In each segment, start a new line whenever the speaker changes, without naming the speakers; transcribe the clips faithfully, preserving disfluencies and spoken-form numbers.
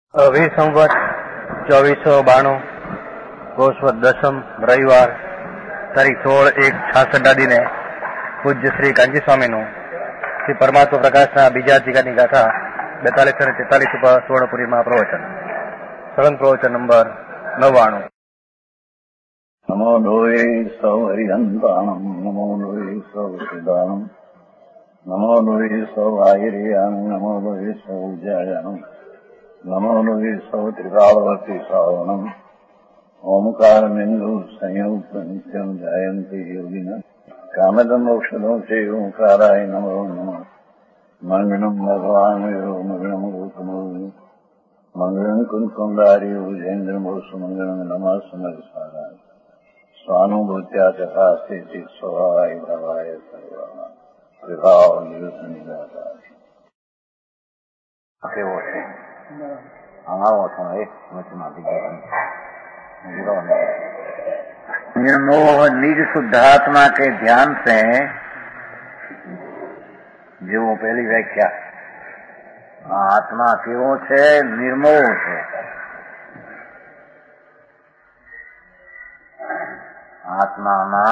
વીસ સંવત ચોવીસો બાણું કોષવત દસમ રવિવાર તારીખ સોળ એક છાસઠના દિને પૂજ્ય શ્રી કાંજી સ્વામીનું શ્રી પરમાત્મા પ્રકાશના બીજા અધિકારની ગાથા બેતાલીસ અને તેતાલીસ ઉપર સુવર્ણપુરીમાં પ્રવચન સળંગ પ્રવચન નંબર નવ્વાણું.
નમો લોહે સૌ હરિહંતાણમ નમો લોહે સૌ સિદાનમ નમો લોહે સૌ આયર્યાણમ નમો લોહે સૌ જયાણમ નમો લોહે સૌ ત્રિકાળવતી શ્રાવણમ ઓમકાર બિંદુ સંયુક્ત નિત્યમ જાયંતી યોગિન કામદમ ઔષધો છે ઓંકારાય નમો નમઃ. મંગળમ ભગવાન મંગળમ ગૌતમો મંગળમ કુંકુંડારી ઉજેન્દ્રમોસુ મંગળમ નમઃ સમરસારાય સ્વાનુભૂત્યા તથા સ્થિતિ સ્વભાવાય ભવાય સર્વા વિભાવ નિવૃત્ત નિરાકાર કેવો છે આવો છો એક મચમાં निर्मोह निज शुद्धात्मा के ध्यान से जो पहली व्याख्या आत्मा केवो छे निर्मोह छे. आत्मा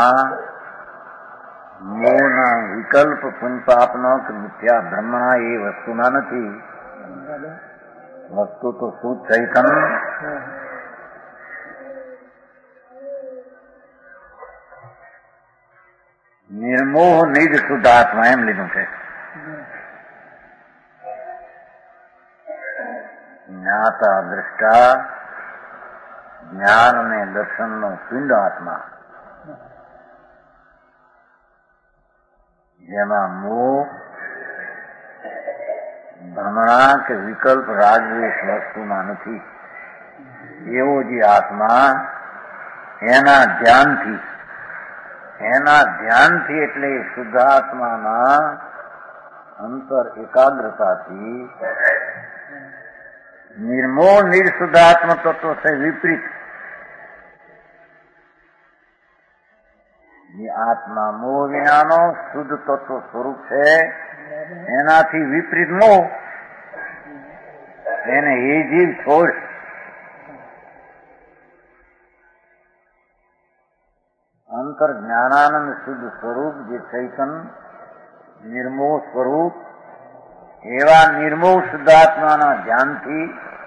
मोहना विकल्प पुंपापनो कि मिथ्या ब्रह्मणा ये वस्तुना नहीं. वस्तु तो शुद्ध चैतन्य निर्मोह निज शुद्धात्मा एम लीधु है. ज्ञाता दृष्टा ज्ञान ने दर्शन नो पिंड आत्मा जेमा मोह भ्रमणा के विकल्प राजवेश वस्तु में नहीं. एवो जी आत्मा एना ध्यान थी एना ध्यान थी एटले शुद्धात्मा अंतर एकाग्रता थी निर्मोह निर्शुद्धात्म तत्व से विपरीत ये आत्मा मोह विनानो शुद्ध तत्व स्वरूप है. एना थी विपरीत मोह एने ये जीव छोड़ अंतर ज्ञानानंद शुद्ध स्वरूप जे चैतन्य निर्मोह स्वरूप एवा निर्मोह शुद्धात्मा ध्यान थी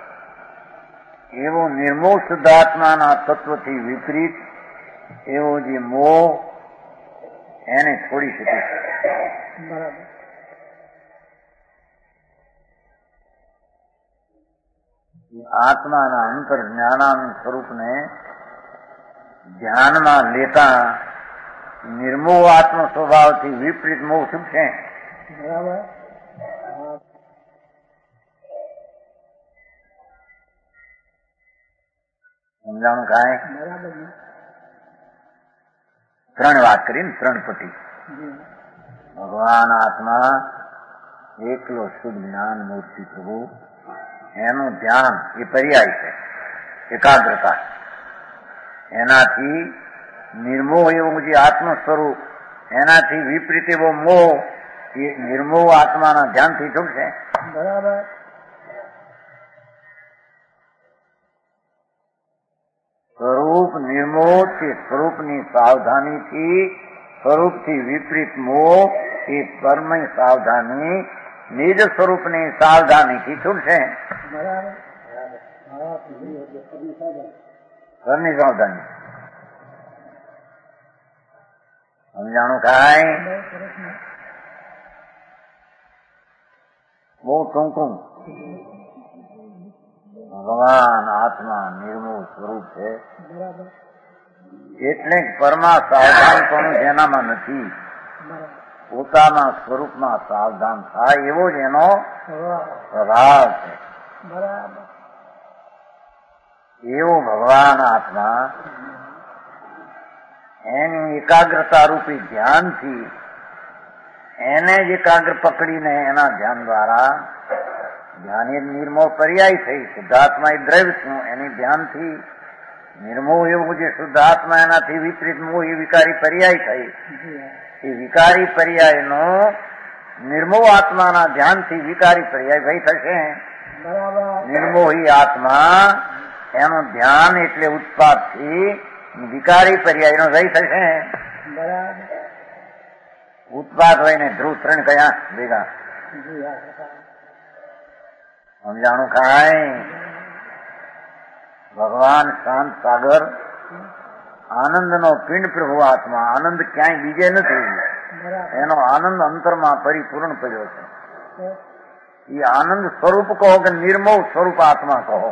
एवं निर्मोह शुद्धात्मा तत्व थी विपरीत एवं जे मोह एने छोड़ी सके. आत्मा अंतर ज्ञानानंद स्वरूप ने ध्यान में लेता निर्मोह आत्म स्वभाव थी विपरीत मोह छूटશે. बराबर समझाणु काय त्रण વાત કરી ને ત્રણ પટી ભગવાન આત્મા એકલો શુદ્ધ જ્ઞાન મૂર્તિ પ્રભુ એનું ધ્યાન એ પર્યાય છે એકાગ્રતા. એનાથી નિર્મોહ એવું જે આત્મ સ્વરૂપ એનાથી વિપરીત એવો મોહ એ નિર્મોહ આત્માના ધ્યાનથી છૂટશે. બરાબર સ્વરૂપ નિર્મોહ તે સ્વરૂપની સાવધાનીથી સ્વરૂપથી વિપરીત મોહ એ પરમય સાવધાની નિજ સ્વરૂપની સાવધાનીથી છૂટશે. બરાબર ઘરની સાવધાની સમજાણું કાંઈ બહુ ટૂંકું. ભગવાન આત્મા નિર્મોહ સ્વરૂપ છે એટલે જ પરમા સાવધાનપણું જેનામાં નથી. પોતાના સ્વરૂપમાં સાવધાન થાય એવો જ એનો સ્વભાવ છે. એવો ભગવાન આત્મા એની એકાગ્રતા રૂપી ધ્યાનથી એને જ એકાગ્ર પકડીને એના ધ્યાન દ્વારા ધ્યાન એ નિર્મોહ પર્યાય થઈ. શુદ્ધાત્મા એ દ્રવ્ય છું એની ધ્યાનથી નિર્મોહ એવું જે શુદ્ધાત્મા એનાથી વિપરીત મોહ એ વિકારી પર્યાય થઈ. એ વિકારી પર્યાયનો નિર્મોહ આત્માના ધ્યાનથી વિકારી પર્યાય ભાઈ થશે. નિર્મોહી આત્મા એનું ધ્યાન એટલે ઉત્પાદથી વિકારી પર્યાયનો રહી થશે. ઉત્પાદ હોય ને ધ્રુવ ત્રણ કયા ભેગા સમજાણું કાંઈ. ભગવાન શાંત સાગર આનંદનો પિંડ પ્રભુ આત્મા. આનંદ ક્યાંય બીજે નથી. એનો આનંદ અંતરમાં પરિપૂર્ણ પડ્યો છે. એ આનંદ સ્વરૂપ કહો કે નિર્મોહ સ્વરૂપ આત્મા કહો,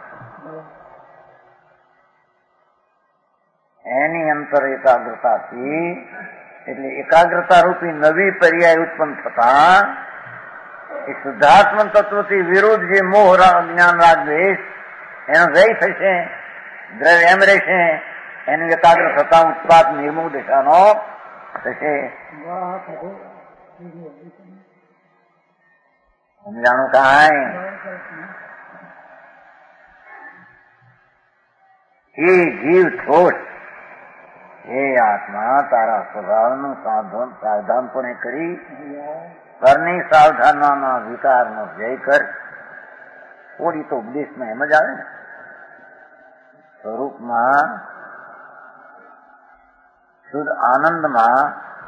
એની અંતર એકાગ્રતાથી એટલે એકાગ્રતા રૂપી નવી પર્યાય ઉત્પન્ન થતા એ શુદ્ધાત્મ તત્વથી વિરુદ્ધ જે મોહ જ્ઞાન રાગ દ્વેષ એનો જય થશે, દ્રવ્ય એમ રહેશે. એનું એકાગ્ર થતા ઉત્પાદ નિર્મોહ દિશાનો થશે. સમજાણું કાંઈ. એ જીવ છોડ, હે આત્મા તારા સ્વભાવનું સાધન સાવધાનપણે કરી ઘરની સાવધાનના વિકારનો જય કર. થોડી તો ઉપદેશમાં એમ જ આવે ને. સ્વરૂપમાં શુદ્ધ આનંદમાં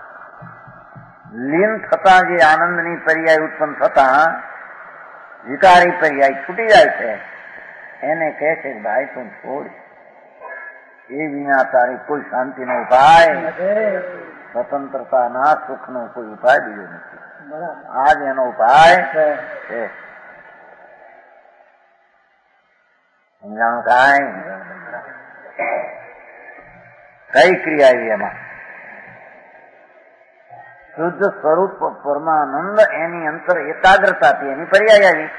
લીન થતા જે આનંદની પર્યાય ઉત્પન્ન થતા વિકારી પર્યાય છૂટી જાય છે એને કહે છે ભાઈ તું છોડ. એ વિના તારી કોઈ શાંતિનો ઉપાય, સ્વતંત્રતાના સુખનો કોઈ ઉપાય બીજો નથી. આ જ એનો ઉપાય છે. સમજાણું કાંઈ. કઈ ક્રિયા આવી એમાં? શુદ્ધ સ્વરૂપ પરમાનંદ એની અંતર એકાગ્રતાથી એની પર્યાય આવી.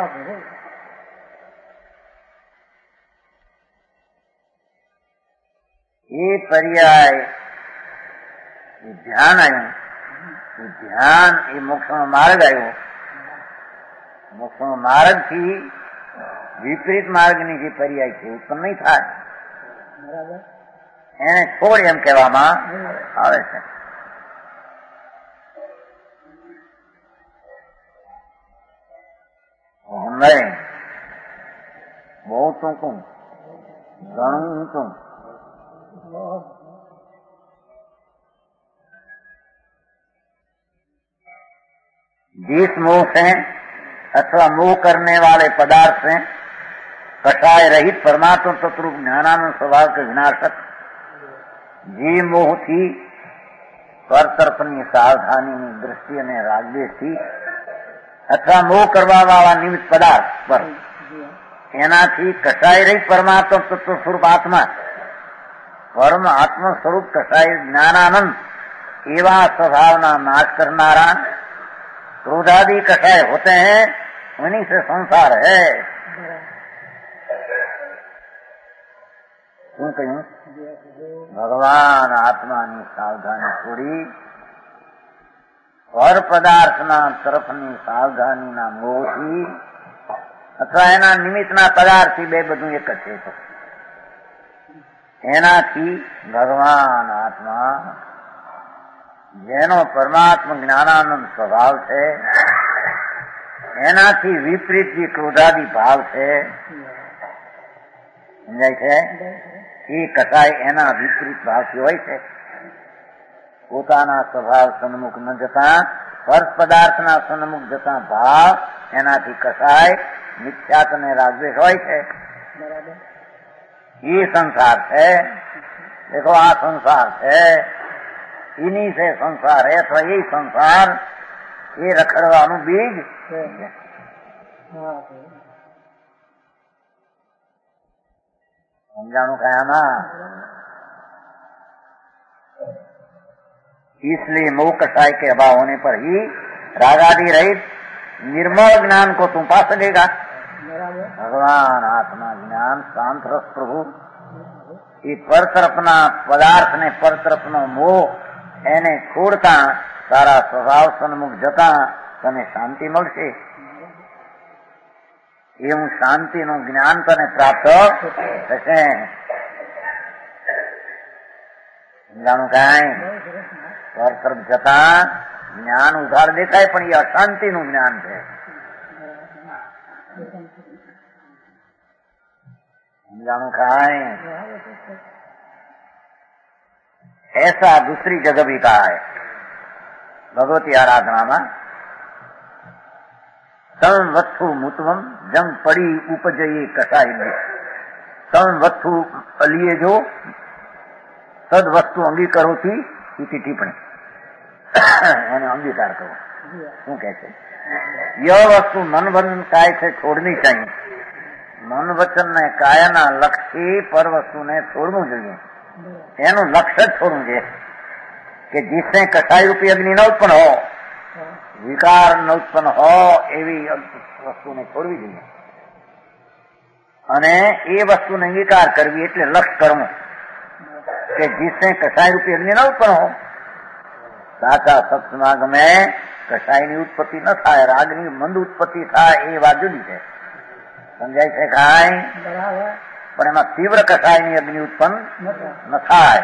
એ પર્યાય ધ્યાન આવ્યું. ધ્યાન એ મોક્ષનો માર્ગ આવ્યો. મોક્ષનો માર્ગ થી વિપરીત માર્ગની જે પર્યાય છે ઉત્પન્ન નહીં થાય. એને છોડ એમ કહેવામાં આવે છે. નહીં બહુ ટૂંકું, ઘણું ઊંચું. जिस मोह से अथवा मोह करने वाले पदार्थ से कषाय रहित परमात्मा तत्व ज्ञानानंद स्वभाव के विनाशक जी मोह थी पर तरफनी सावधानी दृष्टि અને રાગદ્વેષથી અથવા મોહ કરવા વાળા નિમિત્ત પદાર્થ પર એનાથી કસાય રહી પરમાત્મા તત્વ સ્વરૂપ આત્મા પરમ આત્મ સ્વરૂપ કસાય જ્ઞાનાનંદ એવા स्वभावना नाश करनारा क्रोधादि कषाय होते हैं, उन्हीं से संसार है. શું કહ્યું? ભગવાન આત્માની સાવધાની છોડી પર પદાર્થના તરફની સાવધાનીના મોહથી અથવા એના નિમિત્તના પદાર્થથી બે બધું એક જ છે. એનાથી ભગવાન આત્મા જેનો પરમાત્મા જ્ઞાનાનંદ સ્વભાવ છે એનાથી વિપરીત જે ક્રોધાદી ભાવ છે સમજાય છે એ કસાય એના વિપરીત ભાવથી હોય છે. પોતાના સ્વભાવ સન્મુખ ન જતા સ્પર્શ પદાર્થના સન્મુખ જતા ભાવ એનાથી કસાય મિથ્યાત અને રાગદ્વેષ હોય છે. એ સંસાર છે. દેખો આ સંસાર છે. इन्हीं से संसार है अथवा यही संसार ये रखड़વાનું बीज समझाणु कहा ना. इसलिए मोह कषाय के अभाव होने पर ही रागादि रहित निर्मल ज्ञान को तुम पा सकेगा. भगवान आत्मा ज्ञान शांत रस प्रभु ये पर तरफना पदार्थ ने पर तरफनो मोह એને છોડતા તારા સ્વભાવ સન્મુખ જતા તને શાંતિ મળશે. એવું શાંતિનું જ્ઞાન તને પ્રાપ્ત થશે. સમજાણું કાંઈ? પર તરફ જતા જ્ઞાન ઉધાર દેખાય પણ એ અશાંતિનું જ્ઞાન છે. समझाणु खाए। ऐसा दूसरी जगह भी कहा है भगवती आराधना में, तम वत्थु मुतवम जंग पड़ी उपजये कसाई। तम वत्थु अलिए जो तद वस्तु अंगीकारो थी इति टिप्पणी એને અંગીકાર કરો। શું કહે છે? यह वस्तु मन वचन काय से छोड़नी चाहिए। मन वचन ने कायाना लक्ष्य पर वस्तु ने छोड़વું જોઈએ। એનું લક્ષ્ય જ છોડવું જોઈએ કે जिससे कसाई रूपी अग्नि न उत्पन्न हो, विकार न उत्पन्न हो એવી વસ્તુને છોડવી જોઈએ। અને એ વસ્તુને અંગીકાર કરવી એટલે લક્ષ્ય કરવું કે जिससे कसाई रूपी अग्नि न उत्पन्न हो। સાચા સત્સંગ में કસાયની ઉત્પત્તિ ન થાય, રાગની મંદ ઉત્પત્તિ થાય એ વાત જુદી છે। સમજાય છે કાંઈ? પણ એમાં તીવ્ર કસાયની અગ્નિ उत्पन्न न થાય।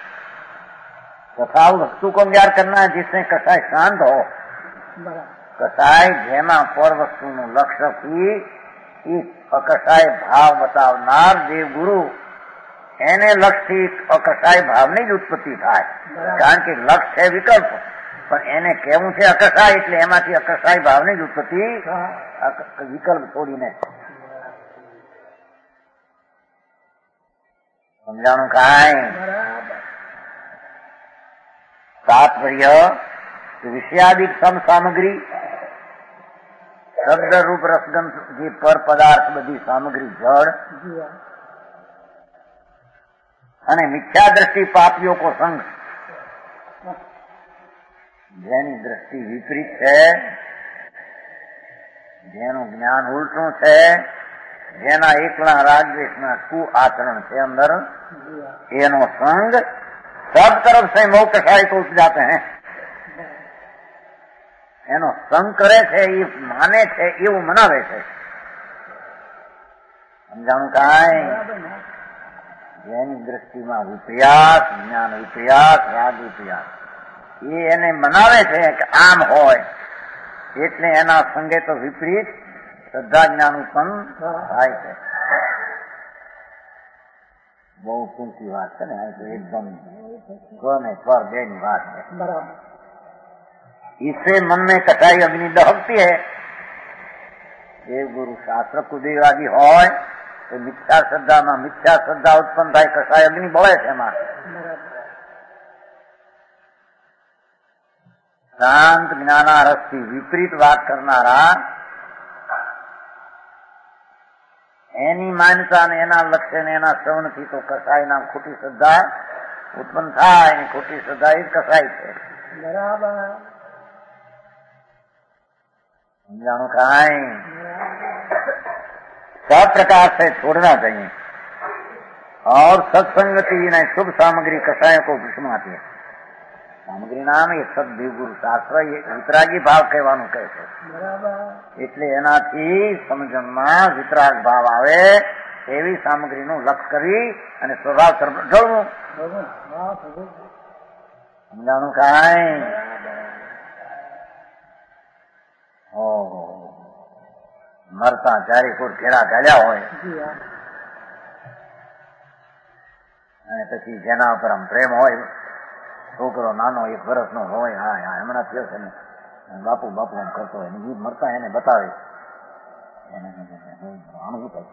तथा वस्तु को अंगीकार करना है जिससे कसाय शांत हो। कसाय જેમાં પર વસ્તુનું લક્ષ્ય થી એ અકસાય ભાવ બતાવનાર દેવ ગુરુ એને લક્ષ્યથી અકસાય ભાવની જ ઉત્પત્તિ થાય। કારણ કે લક્ષ્ય છે વિકલ્પ, પણ એને કહેવું છે અકસાય, એટલે એમાંથી અકસાય ભાવની જ ઉત્પત્તિ વિકલ્પ છોડીને। સમજાણું કાંઈ? તાત્પર્ય વિષયાદિક સમ સામગ્રી શબ્દ રૂપ રસગંધ જે પર પદાર્થ બધી સામગ્રી જળ અને મિથ્યા દ્રષ્ટિ પાપીઓ કો સંગ, જેની દ્રષ્ટિ વિપરીત છે, જેનું જ્ઞાન ઉલટું છે, જેના એકલા રાગદ્વેષના કુ આચરણ છે અંદર, એનો સંગ सब तरफ से मोह कसाई को उपजाते हैं। એનો સંગ કરે છે, એ માને છે, એવું મનાવે છે। સમજાણું કાંઈ? જેની દ્રષ્ટિમાં વિપર્યાસ, જ્ઞાન વિપર્યાસ, રાગ વિપર્યાસ, એ એને મનાવે છે કે આમ હોય, એટલે એના સંગે તો વિપરીત શ્રદ્ધા જ્ઞાન ઉત્પન્ન થાય છે। બહુ ટૂંકી વાત છે ને, આ તો એકદમ ને પર બે ની વાત છે। इससे मन में कसाई अग्नि दहकती है। देव गुरु शास्त्र कुदेवादी હોય તો મિથ્યા શ્રદ્ધામાં મિથ્યા શ્રદ્ધા ઉત્પન્ન થાય, કસાય અગ્નિ બળે છે એમાં। શાંત જ્ઞાનારસથી વિપરીત વાત કરનારા એની માન્યતા ને એના લક્ષ્ય ને એના શ્રવણથી તો કસાયના ખોટી શ્રદ્ધા ઉત્પન્ન થાય, એની ખોટી શ્રદ્ધા એ કસાય છે। બરાબર समझाणु कांई? सब प्रकार से छोड़ना चाहिए। और सत्संगति ने शुभ सामग्री कसायों को विषमाती है। सामग्री नाम ये सददेव गुरु शास्त्र ये वितरागी भाव કહેવાનું કહે છે। એટલે એનાથી સમજણમાં વિતરાગ ભાવ આવે એવી સામગ્રીનું લક્ષ્ય કરી અને સ્વભાવ તરફ ઢળવું। સમજાણું કાંઈ? મરતા ચારે કોર ઘેરા ગાલ્યા હોય અને પછી જેના ઉપર આમ પ્રેમ હોય, છોકરો નાનો એક વર્ષનો હોય, હા હા હમણાં થયો છે ને બાપુ બાપુ એમ કરતો હોય, ગીત મરતા એને બતાવે એને આનું શું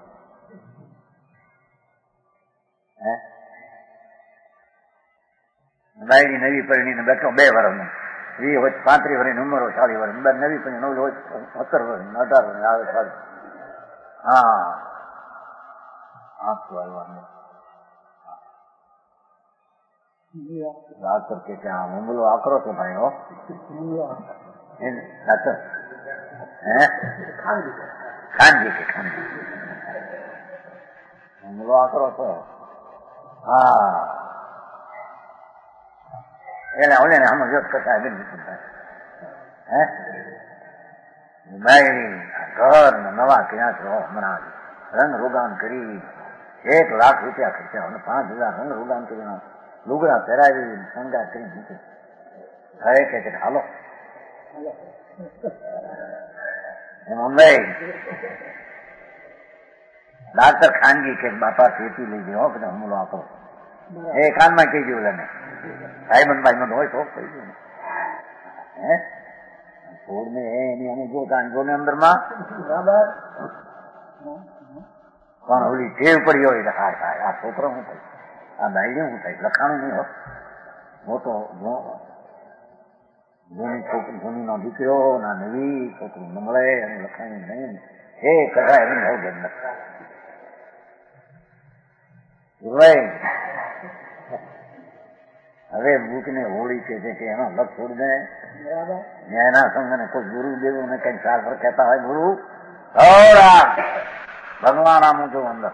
હે બાયડી નવી પરિણીને બેઠો બે વર્ષનો, વી હોય પાંત્રીસ વર્ષની ઉંમર હોય, ચાલીસ વર્ષ નવી પછી નવ હોય સત્તર વર્ષ અઢાર વર્ષ આવે સારું, હા આંખું આવવાનું ડાક્ટર કે ત્યાં હુમલો આકરો છે ભાઈ હો ડાક્ટર હે ખાનજી કે ખાનજી હુમલો આકરો છે, હા એને ઓલે ને આમ જોત કરતા હે બાયડી ઘર નવા ક્યાં છો હમણાં રંગ રોગાન કરી એક લાખ રૂપિયા ખર્ચા અને પાંચ હજાર રંગ રોગાન કરીને લુગડા પહેરાવી શણગાર કરી મૂકે, હવે કે છે હાલો મુંબઈ ડાક્ટર ખાનગી કે બાપા ખેતી લઈ ગયો બધા હુમલો આપો એ કાનમાં કહી ગયું ને ભાઈબંધ ભાઈબંધ હોય તો કહી ગયું હે છોડ ને એની અમે જો જો ને અંદર માં બરાબર પણ ઓલી ટેવ પડી હોય હા થાય આ છોકરો શું થાય આ બાયડી શું થાય લખાણું નહીં હોત મોટો જૂની છોકરી જૂની નો દીકરો ના નવી છોકરી ન મળે અને લખાણી નહીં એ કદાય એમ હોવ ગેમ હવે બુક ને હોળી કે છે કે એનો લગ છોડી દે ન્યાયના સંઘ ને કોઈ ગુરુદેવ ને કઈ શાસ્ત્ર કહેતા હોય ગુરુ થોડા ભગવાન આમ જો અંદર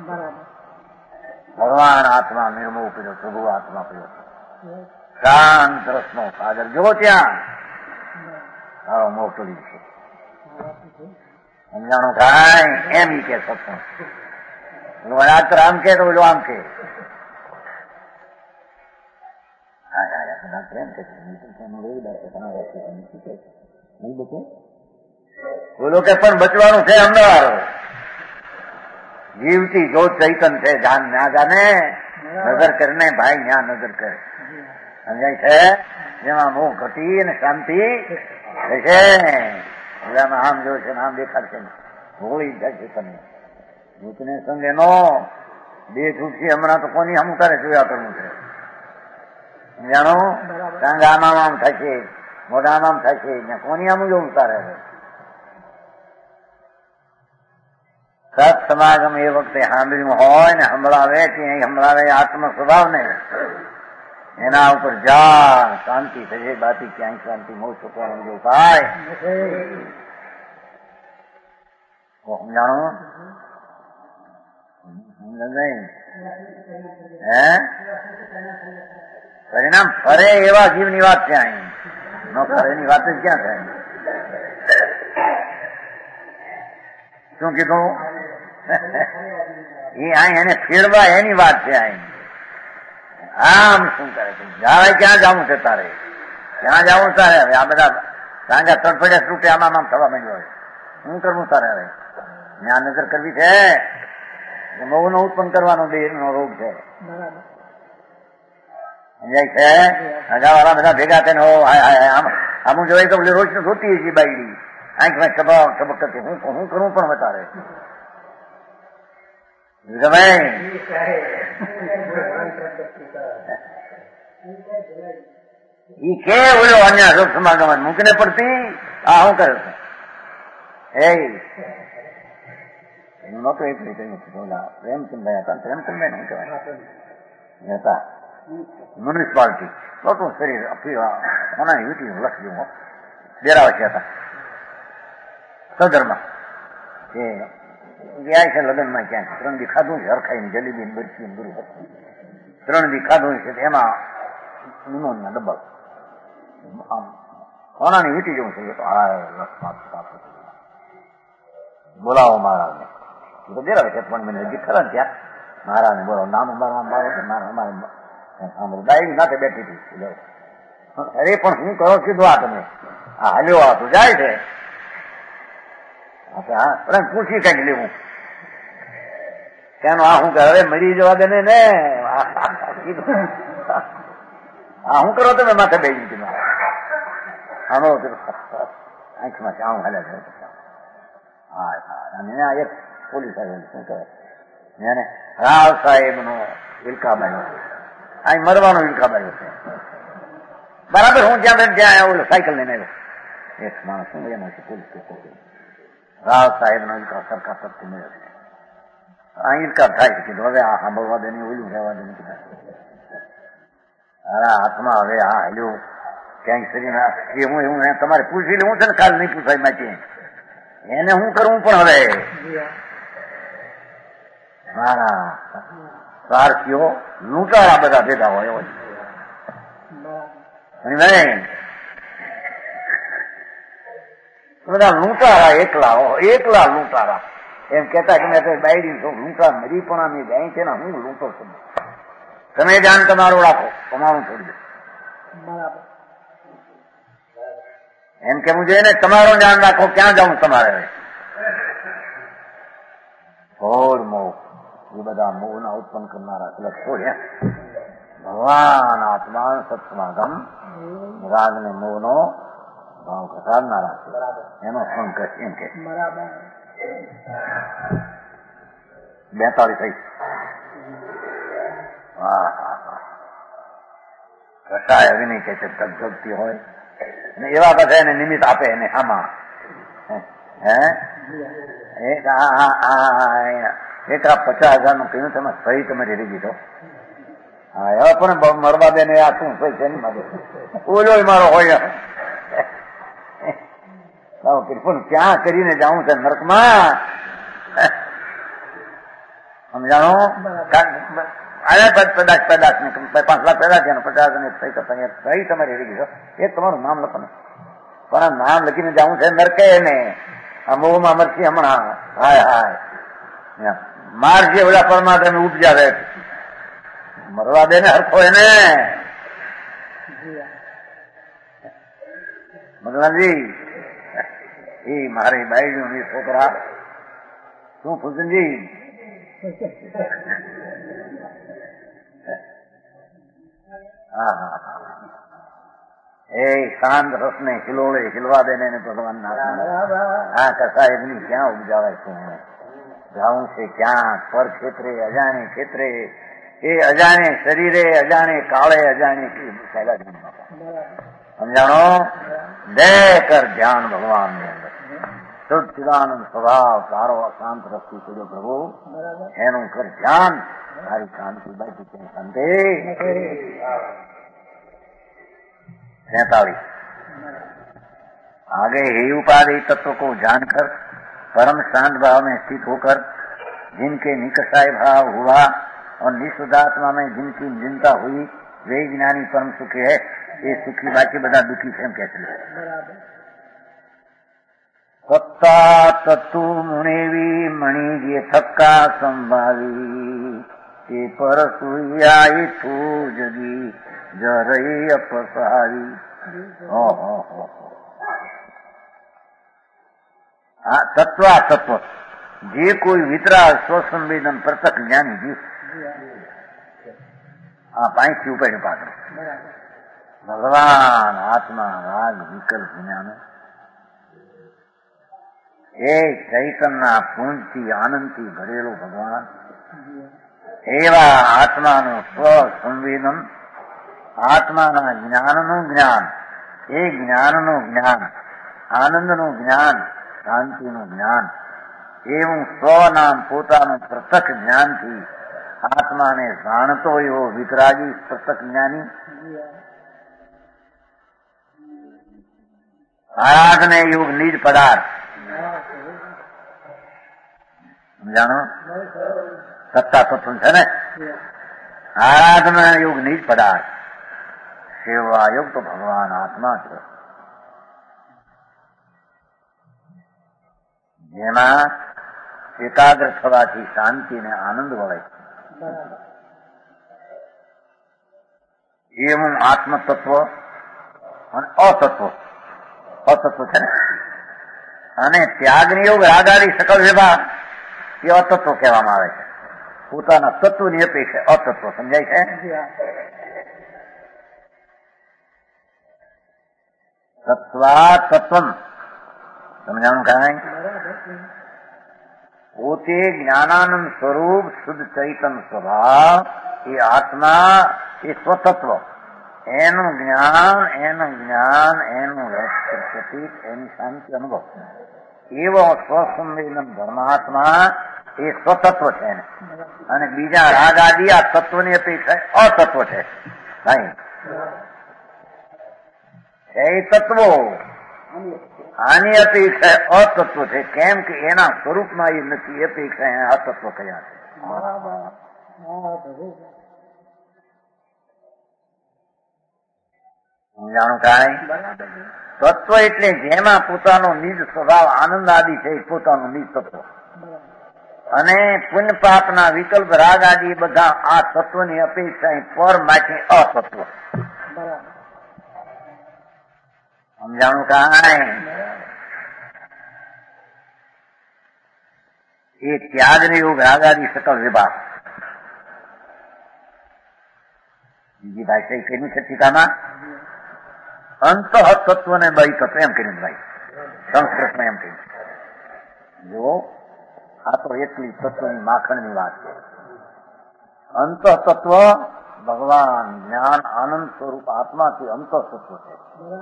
ભગવાન આત્મા નિર્મોહ પીડ્યો પ્રભુ આત્મા પીડ્યો શાંત રસનો સાગર જો ત્યાં તારો મોહ ટોળી છે સમજાણું કાંઈ એમ કે સત્સંગ ડાક્ટર આમ કે તો બોલો આમ કે ડાક્ટર એમ કે બોલો કે પણ બચવાનું છે અંદર જીવતી જો ચૈતન છે જાન ના જાને નજર કરીને ભાઈ ન્યા નજર કરે સમજાય છે જેમાં મોહ ઘટી અને શાંતિ છે એમાં આમ જો છે આમ દેખાડશે હોળી જાય છે તમને ભૂતને સંગે નો બે છૂટથી હમણાં તો કોની આમ તારે જોયા કરવું છે જાણો કારણ કે આમાં આમ થશે મોઢામાં આમ થશે કોની આમ જોવું તારે સત સમાગમ એ વખતે સાંભળ્યું હોય ને સંભળાવે કે સંભળાવે આત્મ સ્વભાવ ને એના ઉપર જા શાંતિ થશે બાકી ક્યાંય શાંતિ મોહ સુકવાનું જો થાય સમજાણો હે પરિણામ ફરે એવા જીવની વાત છે અહીં ન ફરે એની વાત જ ક્યાં થાય શું કીધું એ અહીં એને ફેરવા એની વાત છે અહીં આમ શું કરે છે જાવે ક્યાં જવું છે તારે ક્યાં જવું તારે હવે આ બધા સાંજા તડફડ્યા તૂટે આમાં આમ થવા માંડ્યો હોય શું કરવું તારે હવે ત્યાં નજર કરવી છે મોહ નો ઉત્પન્ન કરવાનો દેહ નો રોગ છે સમજાય છે હજાવાળા બધા ભેગા થઈને હો આમ આમ જોઈ તો રોજ જોતી છે બાયડી આંખમાં ચબક ચબક કરતી હું હું કરું પણ વધારે ઈ કે ઓલો અન્ય શોક સમાગમ મૂકીને પડતી આ શું કરે છે એનું નહોતું એક રીતે પ્રેમચંદભાઈ હતા પ્રેમચંદભાઈ નહીં કહેવાય હતા મ્યુનિસિપાલિટી નહોતું શરીર કોનાની વીટી લક્ષ જેવું ડેરાવાસી હતા સદરમાં એ ગયા છે લગ્નમાં ક્યાંક ત્રણ દી ખાધું છે હરખાઈ જલેબી બરફી ગુરુ ત્રણ દી ખાધું છે એમાં ઊનો ડબ્બલ આમ કોનાની વીટી જેવું છે તો આ બોલાવો મહારાજને તો ડેરાવે છે પણ મને નજીક ખરા ને ત્યાં મહારાજને બોલાવો નામ મારવા મારો કે મારા અમારે ડાયરી સાથે બેઠી હતી અરે પણ હું કરો કીધું આ તમે આ હાલ્યો આ તું જાય છે હા પૂછી કઈ લેવું ત્યાંનું આ શું કરે હવે મરી જવા દે ને હા શું કરો તમે માથે બેસી દીધી આનો આંખમાં ચાવું હાલે છે હા હા અને એક પોલીસ આવ્યો શું કહેવાય એને રાવ સાહેબ નો વિલકા બન્યો અહીં મરવાનો વિલકા બન્યો છે બરાબર હું જ્યાં ત્યાં આવ્યો સાયકલ લઈને આવ્યો એક માણસ શું એનો છે પોલીસ કેસ રાવ સાહેબ નો ઇલકા સરકાર તરફથી મળ્યો છે આ ઇલકા થાય છે કીધું હવે આ સાંભળવા દે ઓલું રહેવા દે અરે હાથમાં હવે આ હાલ્યું ક્યાંક શરીર એ હું એવું તમારે પૂછી લેવું છે ને કાલ નહીં પૂછાય માંથી એને હું કરવું પણ હવે મારા સ્વાર્થીઓ લૂંટારા બધા ભેગા હોય નહીં બધા લૂંટારા એકલા એકલા લૂંટારા એમ કેતા કે મેં તો બાયડી છું લૂંટા મરી પણ આમ જાય છે ને હું લૂંટો છું તમે જાણ તમારું રાખો તમારું છોડી દો એમ કેવું જોઈએ ને, તમારું ધ્યાન રાખો, ક્યાં જાઉં તમારે? ઘોર મોહ, એ બધા મોહના ઉત્પન્ન કરનારા એટલે છોડ્યા. ભગવાન આત્મા સત્સમાગમ રાગ ને મોહનો ભાવ ઘટાડનારા છે, એનો સંકટ એમ કે બેતાળીસ થઈ. હા હા હા ઘટાય અગ્નિ કે છે તગતી હોય ને એવા બધા એને નિમિત્ત આપે એને આમાં હે એક એક આ પચાસ હજાર નું કહ્યું તમે સહી તમારી રહી દીધો. હા એવા પણ મરવા દે ને આ શું સહી છે ઓલો મારો હોય પણ ક્યાં કરીને જાઉં છે નરકમાં સમજાણો. પચાસ પચાસ પાંચ લાખ પેદા થયા પચાસ ને સહી કરતા સહી તમારી રહી દીધો એ તમારું નામ લખો ને પણ આ નામ લખીને જાઉં છે નરકે ને આ મોહમાં મરસી હમણાં હાય હાય માર જે ઓલા પરમાત્મા ઉપજાવે મરવા દે ને હરખો એને. ભગવાનજી એ મારી બાઈડું ની છોકરા શું ફુસનજી હા હા હા એ શાંત રસ ને ખિલોડે ખિલવા દે ને ભગવાન ના હા કસા એમની ક્યાં ઉપજાવે છે જાઉં છે ક્યાં પર ક્ષેત્રે અજાણે ક્ષેત્રે એ અજાણે શરીરે અજાણે કાળે અજાણે સમજાણો. દે કર ધ્યાન ભગવાન ની અંદર શુદ્ધ ચિદાનંદ સ્વભાવ સારો શાંત રસથી પડ્યો પ્રભુ એનું કર ધ્યાન તારી શાંતિ બાકી છે શાંતિ. सैतालीस आगे ही उपाधि तत्व को जानकर परम शांत भाव में स्थित होकर जिनके निकषाय भाव हुआ और निःशुद्धात्मा में जिनकी चिंता हुई वे ज्ञानी परम सुखी है. ये सुखी बाकी बड़ा दुखी से हम कहते हैं. सत्ता तत्व मुनेवी मणि ये थक्का संभावी ये पर सुई थू जगी जरई अपसारी. હા તત્વ આ તત્વ જે કોઈ વિતરાગ સ્વસંવેદન પ્રત્યક્ષ જ્ઞાની જીવ આ પાંચથી ઉપાય પાત્ર ભગવાન આત્મા રાગ વિકલ્પ જ્ઞાન એ ચૈતનના પૂંજથી આનંદથી ભરેલો ભગવાન એવા આત્માનું સ્વસંવેદન આત્માના જ્ઞાનનું જ્ઞાન એ જ્ઞાનનું જ્ઞાન આનંદનું જ્ઞાન શાંતિનું જ્ઞાન એવું સ્વનામ પોતાનું પ્રત્યક્ષ જ્ઞાનથી આત્માને જાણતો એવો વિતરાગી પ્રત્યક્ષ જ્ઞાની આરાધને યુગ નિજ પદાર્થ સમજાણો સત્તા તત્વ છે ને આરાધના યુગ નિજ પદાર્થ સેવા યુગ તો ભગવાન આત્મા છે જેમાં એકાગ્ર થવાથી શાંતિ ને આનંદ વળે એવું આત્મતત્વ અને અતત્વ અતત્વ છે ને અને ત્યાગની યોગ રાગાદી સકલ વિભાગ એ અતત્વ કહેવામાં આવે છે. પોતાના તત્વની અપેક્ષા અતત્વ સમજાય છે. તત્વા તત્વમ સમજાણું કાંઈ પોતે જ્ઞાનાનંદ સ્વરૂપ શુદ્ધ ચૈતન સ્વભાવ એ આત્મા એ સ્વતત્વ એનું જ્ઞાન એનું જ્ઞાન એનું પ્રતીક એની શાંતિ અનુભવ એવો સ્વસંવેદન ધર્માત્મા એ સ્વતત્વ છે અને બીજા રાગ આદિ આ તત્વની અપેક્ષા અતત્વ છે. નહીં એ તત્વો આની અપેક્ષા અતત્વ છે. કેમ કે એના સ્વરૂપમાં એ નથી અપેક્ષા એને અતત્વ કયા છે. સમજાણું કાંઈ તત્વ એટલે જેમાં પોતાનો નિજ સ્વભાવ આનંદ આદિ છે પોતાનું નિજ તત્વ અને પુણ્ય પાપના વિકલ્પ રાગ આદિ બધા આ તત્વની અપેક્ષા પર માટે અતત્વ સમજાણું કાંઈ એ ત્યાગને યોગ રાગાદી સકળ વિભાગ બીજી ભાષા કહ્યું છે ટીકામાં અંતઃ તત્વ ને બહિ તત્વ એમ કહ્યું ભાઈ સંસ્કૃતમાં એમ કહ્યું જો આ તો એકલી તત્વની માખણની વાત છે. અંતઃ તત્વ ભગવાન જ્ઞાન આનંદ સ્વરૂપ આત્માથી અંતઃ તત્વ છે.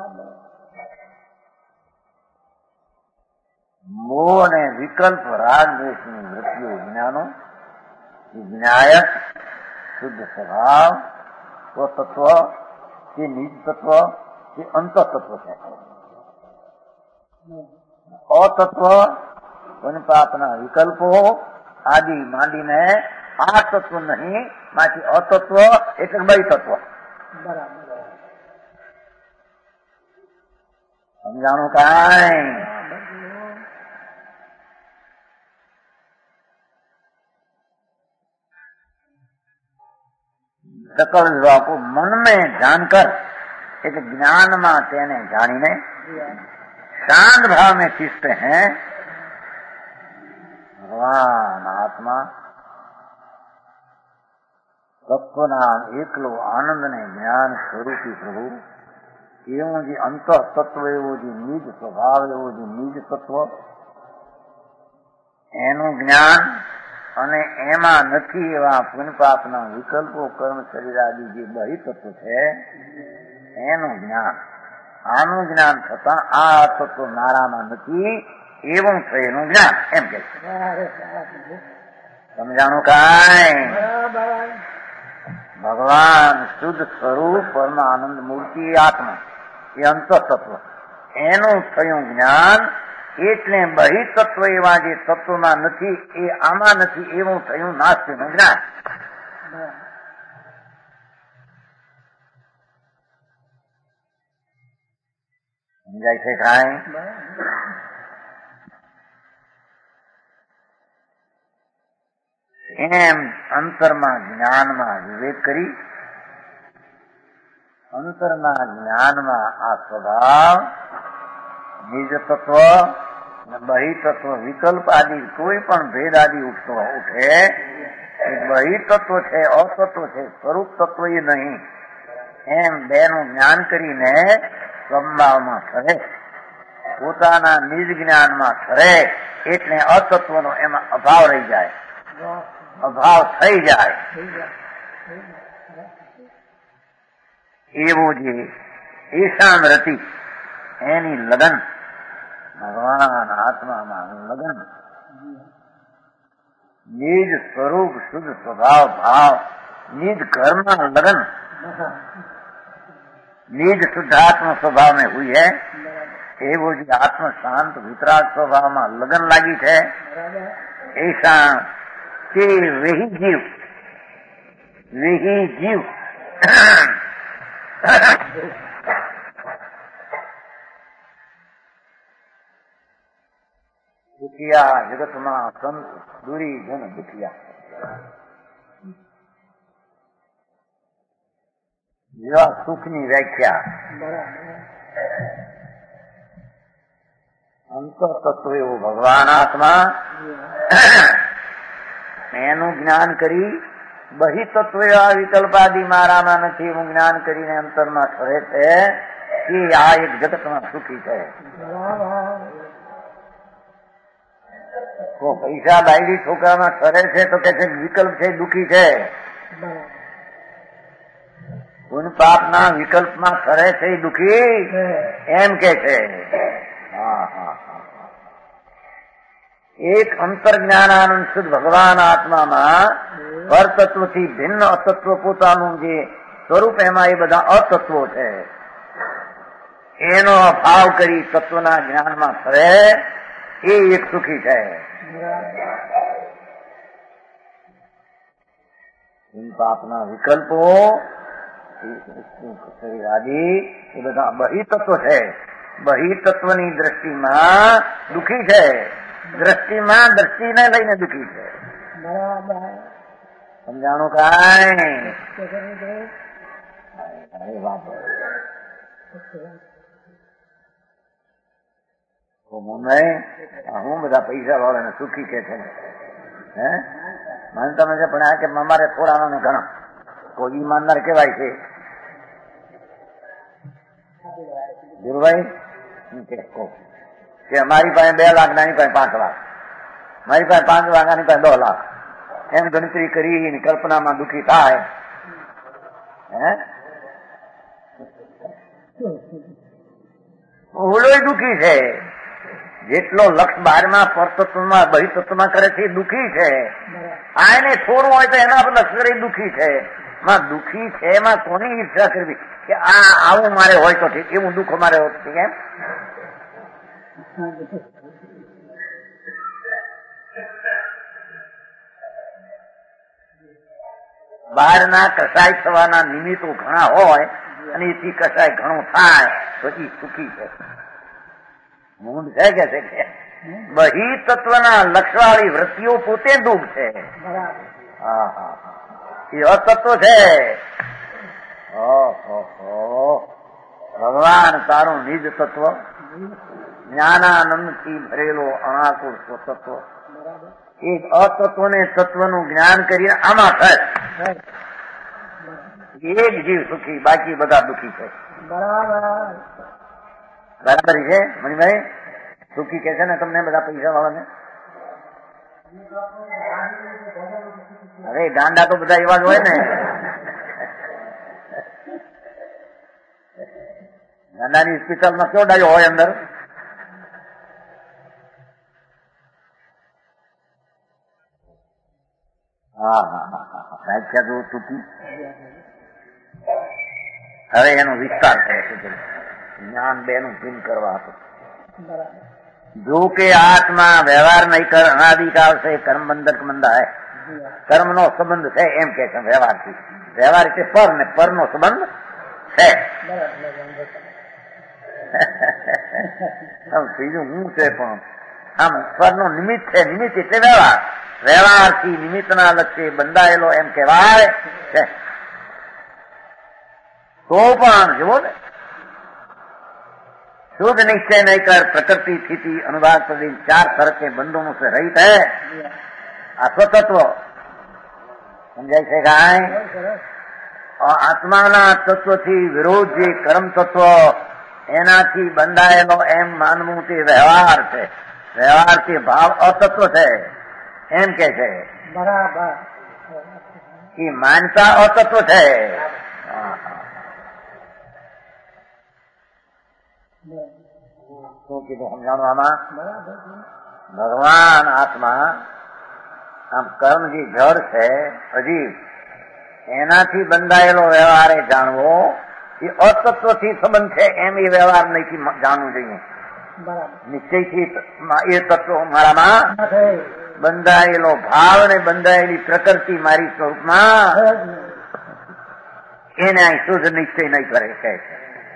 મોહ અને વિકલ્પ રાગ દ્વેષની વૃત્તિઓ જ્ઞાનો જ્ઞાયક શુદ્ધ સ્વભાવ સ્વતત્વ કે નિજ તત્વ કે અંતઃ તત્વ છે. અતત્વ વનપાપના વિકલ્પો આદિ માંડીને આ તત્વ નહીં માંથી અતત્વ એટલે બહિ તત્વ. સમજાણું કાંઈ सकल विभाग को मन में जानकर एक ज्ञान में तेने जानीने शांत भाव में खींचते हैं. भगवान आत्मा तत्व नाम एकलो आनंद ने ज्ञान स्वरूपी प्रभु एवं जी अंत तत्व एवं जी निज स्वभाव एवं जी निज तत्व एनु ज्ञान અને એમાં નથી એવા પુણ્ય પાપના વિકલ્પો કર્મ શરીર આદિ જે બહિ તત્વ છે એનું જ્ઞાન આનું જ્ઞાન થતા આ તત્વ મારામાં નથી એવું થયેલું જ્ઞાન એમ કે સમજાણું કાંઈ ભગવાન શુદ્ધ સ્વરૂપ પરમ આનંદ મૂર્તિ આત્મા એ અંત તત્વ એનું થયું જ્ઞાન એટલે બહિ તત્વ એવા જે તત્વમાં નથી એ આમાં નથી એવું થયું નાસ્તિકનું જ્ઞાન. સમજાય છે કાંઈ? એમ અંતરમાં જ્ઞાનમાં વિવેક કરી અંતરના જ્ઞાનમાં આ સ્વભાવ નિજ તત્વ બહિ તત્વ વિકલ્પ આદિ કોઈ પણ ભેદ આદિ ઉઠતો ઉઠે એ બહિ તત્વ છે અતત્વ છે સ્વરૂપ તત્વ એ નહીં એમ બેનું જ્ઞાન કરીને સ્વભાવમાં ફરે પોતાના નિજ જ્ઞાનમાં ફરે એટલે અતત્વનો એમાં અભાવ રહી જાય અભાવ થઈ જાય એવું જે ઈશાન રતિ એની લગન ભગવાન આત્મામાં લગન નિજ સ્વરૂપ શુદ્ધ સ્વભાવ ભાવ નિજ ઘરમાં लगन निज शुद्धात्म स्वभाव में हुई है एवं जी आत्म शांत वितराग स्वभाव में लगन लागी है ऐसा के वही जीव वही जीव दुखिया जगत में संत दूरी जन दुखिया જેવા સુખની વ્યાખ્યા અંત તત્વ એવું ભગવાન આત્મા એનું જ્ઞાન કરી બહિ તત્વ એવા વિકલ્પાદી મારામાં નથી એવું જ્ઞાન કરીને અંતરમાં ફરે છે કે આ એક જગતમાં સુખી છે. પૈસા બાયડી છોકરામાં ફરે છે તો કે છે વિકલ્પ છે દુઃખી છે. પુણ્ય પાપ ના વિકલ્પ માં ફરે છે દુઃખી એમ કે છે. એક અંતર જ્ઞાનાનંદ શુદ્ધ ભગવાન આત્મામાં પર તત્વ થી ભિન્ન અતત્વ પોતાનું જે સ્વરૂપ એમાં એ બધા અતત્વો છે એનો અભાવ કરી તત્વના જ્ઞાનમાં ફરે એ એક સુખી છે. પાપના વિકલ્પો શરીર આદિ એ બધા બહિ તત્વ છે. બહિ તત્વની દ્રષ્ટિમાં દુઃખી છે. દ્રષ્ટિમાં દ્રષ્ટિને લઈને દુઃખી છે. સમજાણું કાંઈ? તો મને હું બધા પૈસા વાળાને સુખી કે છે હે મને તમે છે પણ આ કે અમારે થોડા ને ઘણા કોઈ ઈમાનદાર કેવાય છે ધીરુભાઈ કે અમારી પાસે બે લાખ નાની પાસે પાંચ લાખ મારી પાસે પાંચ લાખ આની પાસે દસ લાખ એમ ગણતરી કરી કલ્પનામાં દુઃખી થાય હે ઓલો દુઃખી છે જેટલો લક્ષ બારમાં પરતત્વમાં બહિતત્વમાં કરે છે એ દુઃખી છે આ એને છોડવું હોય તો એના પર લક્ષ કરે દુઃખી છે માં દુઃખી છે એમાં કોની ઈર્ષા કરવી કે આ આવું મારે હોય તો ઠીક એવું દુઃખ મારે હોય ઠીક એમ બહારના કસાય થવાના નિમિત્તો ઘણા હોય અને એથી કસાય ઘણું થાય તો એ સુખી છે મૂંડ છે કે છે કે બહી તત્વના લક્ષવાળી વૃત્તિઓ પોતે દુઃખ છે હા હા એ અતત્વ છે ભગવાન તારું નિજ તત્વ જ્ઞાનાનંદ થી ભરેલો અણાકુળ સ્વતત્વ એ અતત્વને તત્વનું જ્ઞાન કરીને આમાં થાય એક જીવ સુખી બાકી બધા દુઃખી છે બરાબર છે મણિભાઈ સુખી કે છે ને તમને બધા પૈસા વાળાને અરે ગાંડા તો બધા એવા જ હોય ને ગાંડાની હોસ્પિટલમાં કેવો ડાયો હોય અંદર હા હા હા વ્યાખ્યા જો ચૂકી હવે એનો વિસ્તાર કરે છે જ્ઞાન બે નું ભીન કરવા હતું જો કે આત્મા વ્યવહાર નહીં કર અનાદિકાળ છે કર્મ બંધક બંધા હે કર્મ નો સંબંધ છે એમ કે છે વ્યવહારથી વ્યવહાર એટલે પર ને પર નો સંબંધ છે ત્રીજું હું છે પણ આમ પર નો નિમિત્ત છે નિમિત્ત એટલે વ્યવહાર વ્યવહારથી નિમિત્તના લક્ષ્ય બંધાયેલો એમ કહેવાય છે તો પણ જુઓ ને शुद्ध निश्चय नहीं कर प्रकृति स्थिति अनुभाग प्रदेश चार तरह के बंधनों से रहित है आत्मतत्व समझाई से गाय और आत्माना तत्व थी विरोध जे कर्म तत्व एनाथी બંધાયેલો એમ માનવું તે વ્યવહાર છે વ્યવહાર થી ભાવ અતત્વ છે એમ કે છે બરાબર એ માનતા અતત્વ છે શું કીધું સમજાણવામાં ભગવાન આત્મા આમ કર્મ જે જળ છે અજીબ એનાથી બંધાયેલો વ્યવહાર એ જાણવો એ અતત્વથી સંબંધ છે એમ એ વ્યવહાર નહીં જાણવું જોઈએ નિશ્ચયથી એ તત્વ મારામાં બંધાયેલો ભાવ ને બંધાયેલી પ્રકૃતિ મારી સ્વરૂપમાં એને શુદ્ધ નિશ્ચય નહીં કરે કહે છે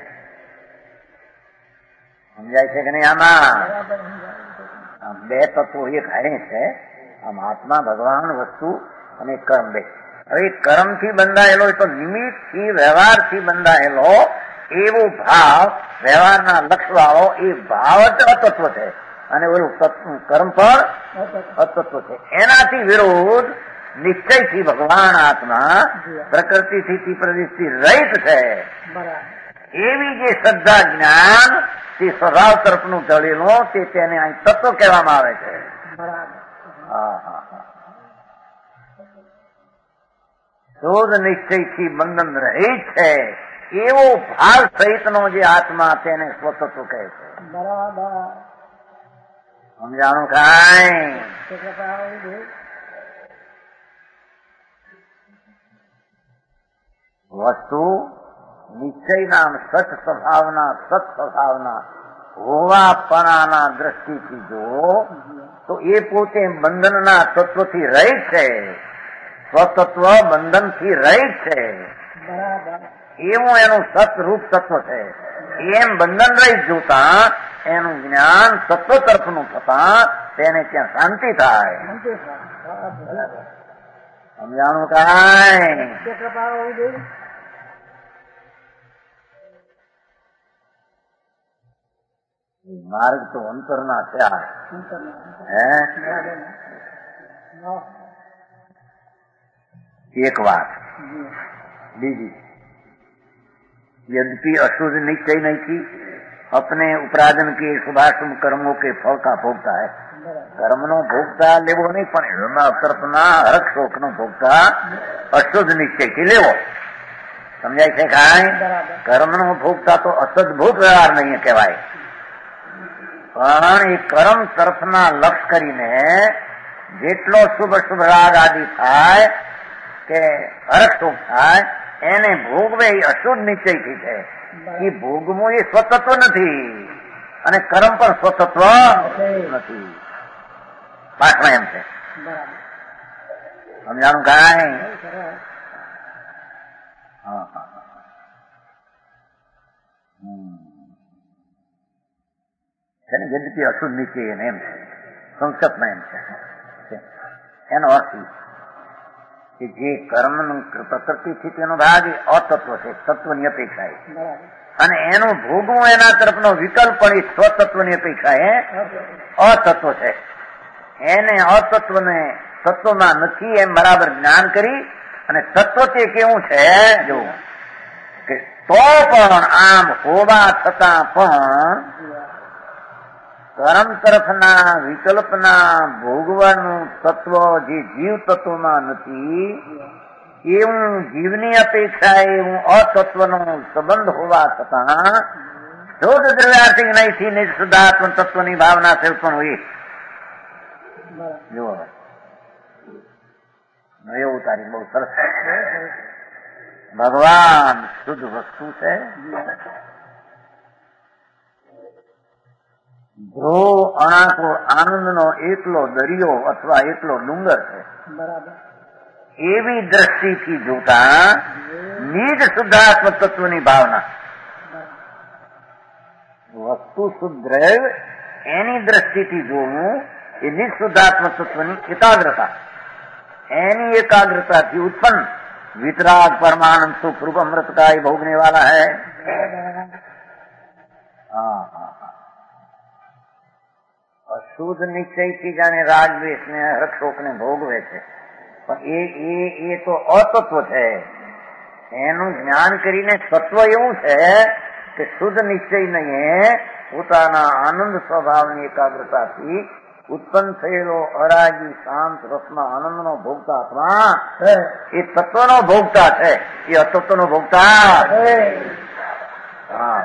સમજાય છે કે નહીં આમાં બે તત્વો એક હરે છે આમ આત્મા ભગવાન વસ્તુ અને કર્મ બે હવે કર્મથી બંધાયેલો એ તો નિમિત્તથી વ્યવહારથી બંધાયેલો એવો ભાવ વ્યવહારના લક્ષ વાળો એ ભાવ જ અતત્વ છે અને ઓલું કર્મ પણ અતત્વ છે એનાથી વિરોધ નિશ્ચયથી ભગવાન આત્મા પ્રકૃતિથી પ્રદેશથી રહિત છે એવી જે શ્રદ્ધા જ્ઞાન તે સ્વભાવ તરફનું ઢળેલો તે તેને અહીં તત્વ કહેવામાં આવે છે હા હા હા શુદ્ધ નિશ્ચયથી બંધન રહિત છે એવો ભાવ સહિતનો જે આત્મા તેને સ્વતત્વ કહે છે બરાબર સમજાણું કાંઈ વસ્તુ નિશ્ચયના સત સ્વભાવના સત સ્વભાવના હોવાપણાના દ્રષ્ટિથી જો તો એ પોતે બંધનના તત્વથી રહિત છે સ્વતત્વ બંધનથી રહિત છે એવું એનું સતરૂપ તત્વ છે એમ બંધન રહિત જોતા એનું જ્ઞાન તત્વ તરફનું થતા તેને ત્યાં શાંતિ થાય સમજાણું કાંઈ માર્ગ તો અંતરના છે આ હે एक बात बीजी यद्यपि अशुद्ध निश्चय नहीं की अपने उपराधन के शुभाशुभ कर्मों के फल का भोगता है कर्म नो भोगता लेवो नहीं पण तर्पना हरक शोक नो भोगता अशुद्ध निश्चय की लेवो समझाय છે કાંઈ કર્મ નો ભોગતા તો અસદભૂત વ્યવહાર નહીં કહેવાય પણ એ કર્મ તરફના લક્ષ કરીને જેટલો શુભ શુભ રાગ આદિ થાય કે હરક શોક થાય એને ભોગવે એ અશુદ્ધ નિશ્ચયથી છે એ ભોગવું એ સ્વતત્વ નથી અને કર્મ પણ સ્વતત્વ નથી પાઠમાં એમ છે સમજાણું કાંઈ હા હા છે ને યદ્યપી અશુદ્ધ નિશ્ચય એને એમ છે સંસ્કૃતમાં એમ છે એનો અર્થ કે જે કર્મનું પ્રકૃતિથી તેનો ભાગ એ અતત્વ છે તત્વની અપેક્ષા અને એનું ભોગવું એના તરફનો વિકલ્પ પણ એ સ્વતત્વની અપેક્ષા એ અતત્વ છે એને અતત્વને તત્વમાં નથી એમ બરાબર જ્ઞાન કરી અને તત્વ તે કેવું છે જો કે તો પણ આમ હોવા છતાં પણ કર્મ તરફના વિકલ્પના ભોગવાનું તત્વ જે જીવ તત્વમાં નથી એવું જીવની અપેક્ષા એવું અતત્વનો સંબંધ હોવા છતાં શુદ્ધ દ્રવ્યાર્થિક નહીંથી નિજ શુદ્ધાત્મ તત્વની ભાવના છે પણ હોય જુઓ નયો તારી બહુ સરસ ભગવાન શુદ્ધ વસ્તુ છે જો અણાકો આનંદનો એકલો દરિયો અથવા એકલો ડુંગર છે એવી દ્રષ્ટિથી જોતા નિજ શુદ્ધાત્મ તત્વની ભાવના વસ્તુ શુદ્ધ એની દ્રષ્ટિથી જોવું એ નિજ શુદ્ધાત્મ તત્વની એકાગ્રતા એની एकाग्रताથી उत्पन्न वितराग परमानंद सुख रूप अमृत का ही भोगने वाला है हाँ हाँ અશુદ્ધ નિશ્ચયથી જાણે રાગ દ્વેષ ને હરક શોક ને ભોગવે છે પણ એ એ એ તો અતત્વ છે એનું જ્ઞાન કરીને તત્વ એવું છે કે શુદ્ધ નિશ્ચય નહીં પોતાના આનંદ સ્વભાવની એકાગ્રતાથી ઉત્પન્ન થયેલો અરાગી શાંત રસના આનંદનો ભોગતા આત્મા એ તત્વનો ભોગતા છે એ અતત્વનો ભોગતા હા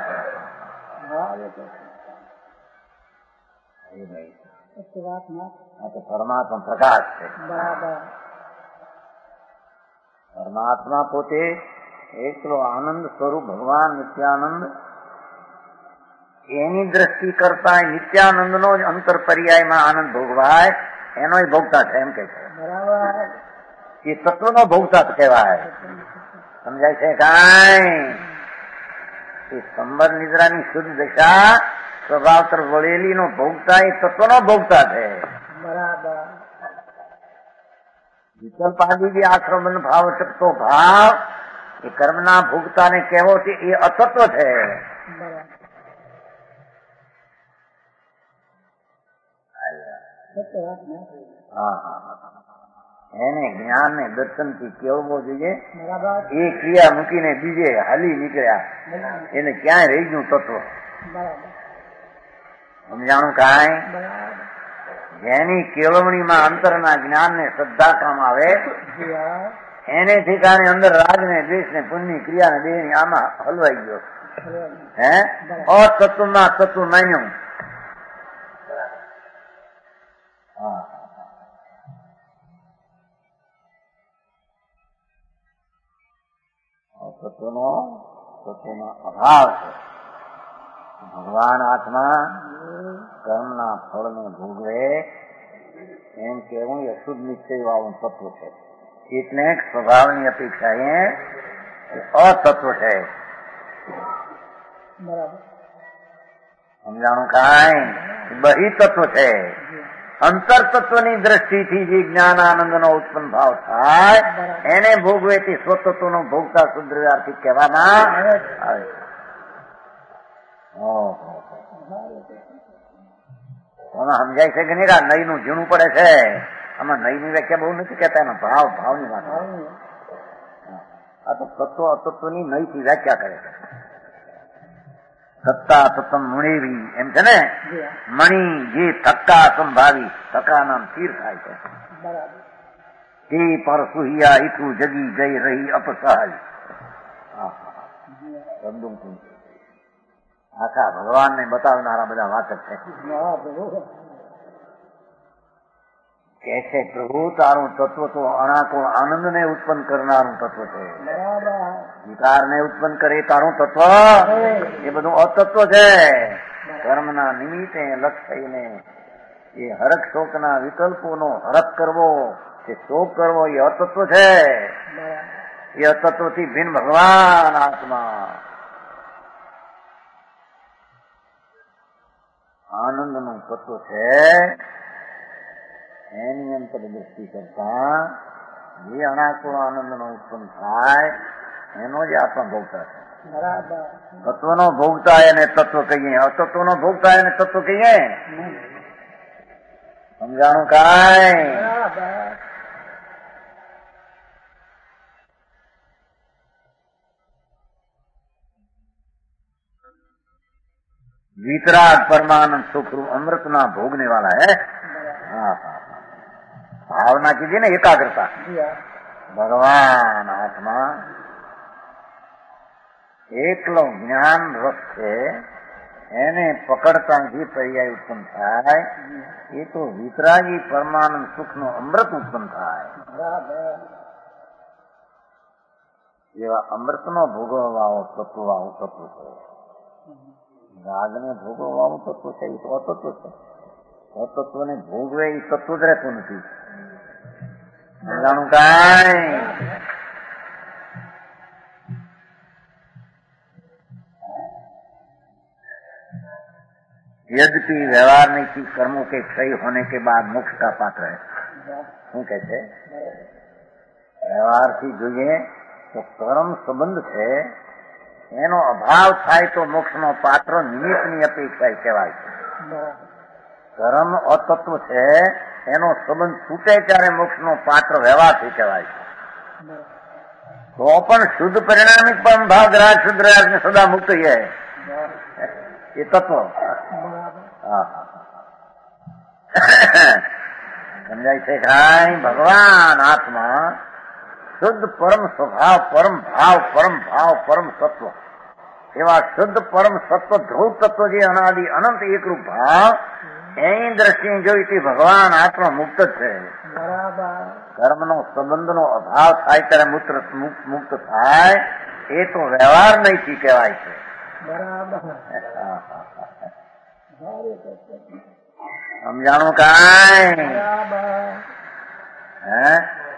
તો પરમાત્મા પ્રકાશ છે પરમાત્મા પોતે એકલો આનંદ સ્વરૂપ ભગવાન નિત્યાનંદ એની દ્રષ્ટિ કરતા નિત્યાનંદ નો જ અંતર પર્યાયમાં આનંદ ભોગવાય એનો ભોગતા છે એમ કે છે એ તત્વનો ભોગતા કહેવાય સમજાય છે કાંઈ એ સંબર નિદ્રાની શુદ્ધ દશા સ્વભાવ તરફ વળેલી નો ભોગતા એ તત્વનો ભોગતા છે બરાબર વિકલ્પ આદિ જે આશ્રમ ભાવ શકતો ભાવ એ કર્મના ભોગતાને કહેવો છે એ અતત્વ છે હા હા એને જ્ઞાન ને દર્શન થી કેળવો જોઈએ એ ક્રિયા મૂકીને બીજે હાલી નીકળ્યા એને ક્યાંય રહી ગયું તત્વ સમજાણું કાંઈ જેની કેળવણીમાં અંતરના જ્ઞાન ને શ્રદ્ધા કામ આવે એને ઠેકાણે અંદર રાગ ને દ્વેષ ને પુણ્ય ક્રિયા ને દેહ આમાં હલવાઈ ગયો હે અતત્વમાં તત્વ માન્યું તત્વનો તત્વનો અભાવ છે ભગવાન આત્મા કર્મના ફળને ભોગવે એમ કેવું એ અશુદ્ધ નિશ્ચય વાળું તત્વ છે એટલે સ્વભાવની અપેક્ષા એ અતત્વ છે સમજાણું કાંઈ બહિ તત્વ છે અંતર તત્વની દ્રષ્ટિથી જે જ્ઞાન આનંદ નો ઉત્પન્ન ભાવ થાય એને ભોગવે તે સ્વતત્વ નો ભોગતા શુદ્ધાર્થી કહેવામાં આવે છે આમાં સમજાય છે કે નહીં? નઈ નું ઝીણું પડે છે. આમાં નઈ ની વ્યાખ્યા બહુ નથી કહેતા, એનો ભાવ ભાવની વાત. આ તો તત્વ અતત્વની નઈ થી વ્યાખ્યા કરે છે. સત્તા તત્વ મુણેવી એમ છે ને. મણી જે થક્કા સંભાવી, થક્કા નામ સ્થિર થાય છે. તે પર સુહિયા ઈઠું જગી જઈ રહી અપસહાય. આખા ભગવાન ને બતાવનારા બધા વાચક છે. કે છે પ્રભુ તારું તત્વ તો અણાકો આનંદ ને ઉત્પન્ન કરનારું તત્વ છે. વિકાર ને ઉત્પન્ન કરે તારું તત્વ એ બધું અતત્વ છે. કર્મના નિમિત્તે લક્ષઈને એ હરક શોકના વિકલ્પોનો હરક કરવો, એ શોક કરવો એ અતત્વ છે. એ અતત્વ થી ભિન્ન ભગવાન આત્મા આનંદ નું તત્વ છે. એની અંતર દ્રષ્ટિ કરતા જે અણાકુળ આનંદ નો ઉત્પન્ન થાય એનો જ આત્મા ભોગતા છે. તત્વ નો ભોગતા એને તત્વ કહીએ, અતત્વ નો ભોગતા એને તત્વ કહીએ. સમજાણું કાંઈ? वितराग परमानंद सुखरूप अमृत ना भोगने वाला है. हाँ हाँ भावना कीजिए ना, एकाग्रता. भगवान आत्मा एकलो ज्ञान रस છે એને પકડતા જે પર્યાય ઉત્પન્ન થાય એ તો વિતરાગી પરમાનંદ સુખનો અમૃત ઉત્પન્ન થાય. એવા અમૃતનો ભોગવવાળો તત્વવાળું તત્વ છે. રાગને ભોગવવાનું તત્વ છે એ તો અતત્વ છે. અતત્વને ભોગવે એ તત્વ જ રહેતું નથી. સમજાણું કાંઈ? यद्यपि व्यवहार नहीं की कर्मों के क्षय होने के बाद मोक्ष का पात्र है. શું કે છે? વ્યવહારથી જોઈએ તો કર્મ સંબંધ છે એનો અભાવ થાય તો મોક્ષનો પાત્ર નિમિત્તની અપેક્ષા કહેવાય છે. કર્મ અતત્વ છે એનો સંબંધ છૂટે ત્યારે મોક્ષનો પાત્ર વ્યવહારથી કહેવાય છે. તો પણ શુદ્ધ પરિણામિક પરમ ભાવ ગ્રાહક શુદ્ધ રાજ ને સદા મુક્ત है ये तत्व. સમજાય છે કાંઈ? ભગવાન આત્મા શુદ્ધ પરમ સ્વભાવ, પરમ ભાવ, પરમ ભાવ, પરમ સત્વ એવા શુદ્ધ પરમ સત્વ ધ્રુવ તત્વ જે અનાદિ અનંત એકરૂપ ભાવ એની દ્રષ્ટિએ જોઈતી ભગવાન આત્મા મુક્ત છે. કર્મનો સંબંધનો અભાવ થાય ત્યારે મુક્ત થાય એ તો વ્યવહાર નહીંથી કહેવાય છે. સમજાણું કાંઈ? હે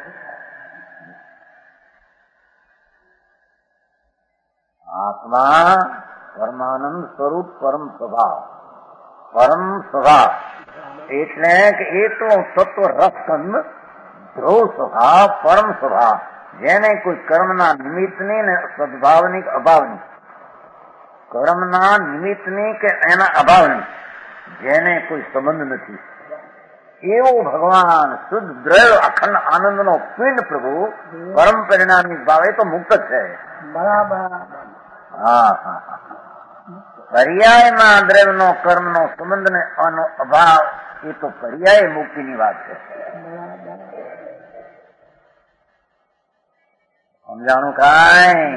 આત્મા પરમાનંદ સ્વરૂપ પરમ સ્વભાવ, પરમ સ્વભાવ એટલે કે એટલો તત્વ રસકંદ ધ્રુવ સ્વભાવ, પરમ સ્વભાવ જેને કોઈ કર્મના નિમિત્તની ને સદભાવની કે અભાવની, કર્મના નિમિત્તની કે એના અભાવની જેને કોઈ સંબંધ નથી એવો ભગવાન શુદ્ધ દ્રવ્ય અખંડ આનંદનો પિંડ પ્રભુ પરમ પરિણામી ભાવ એ તો મુક્ત છે. બરાબર. હા હા પર્યાયમાં દ્રવ્યનો કર્મનો સંબંધ ને આનો અભાવ એ તો પર્યાય મુક્તિની વાત છે. સમજાણું કાંઈ?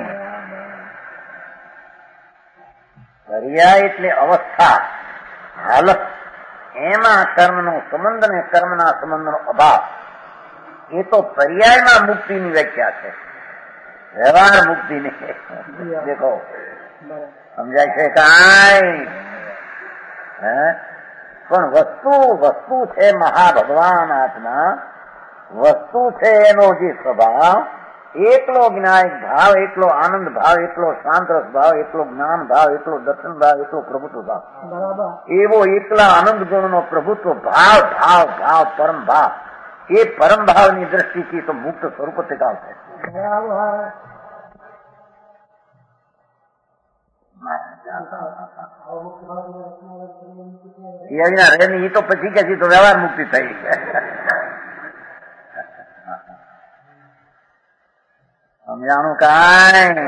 પર્યાય એટલે અવસ્થા, હાલત, એમાં કર્મનો સંબંધ ને કર્મના સંબંધનો અભાવ એ તો પર્યાયમાં મુક્તિની વ્યાખ્યા છે, વ્યવહાર મુક્તિની. દેખો સમજાય છે કાંઈ? હે પણ વસ્તુ વસ્તુ છે મહાભગવાન આત્મા, વસ્તુ છે એનો જે સ્વભાવ એકલો જ્ઞાયક ભાવ, એકલો આનંદ ભાવ, એકલો શાંત રસ ભાવ, એકલો જ્ઞાન ભાવ, એકલો દર્શન ભાવ, એકલો પ્રભુત્વ ભાવ, એવો એકલા આનંદ ગુણનો પ્રભુત્વ ભાવ ભાવ ભાવ પરમ ભાવ એ પરમ ભાવની દ્રષ્ટિથી તો મુક્ત સ્વરૂપ ટેકાવ છે. એ અહીંયા રહે નહીં, એ તો પછી કે તો વ્યવહાર મુક્તિ થઈ. સમજાણું કાંઈ?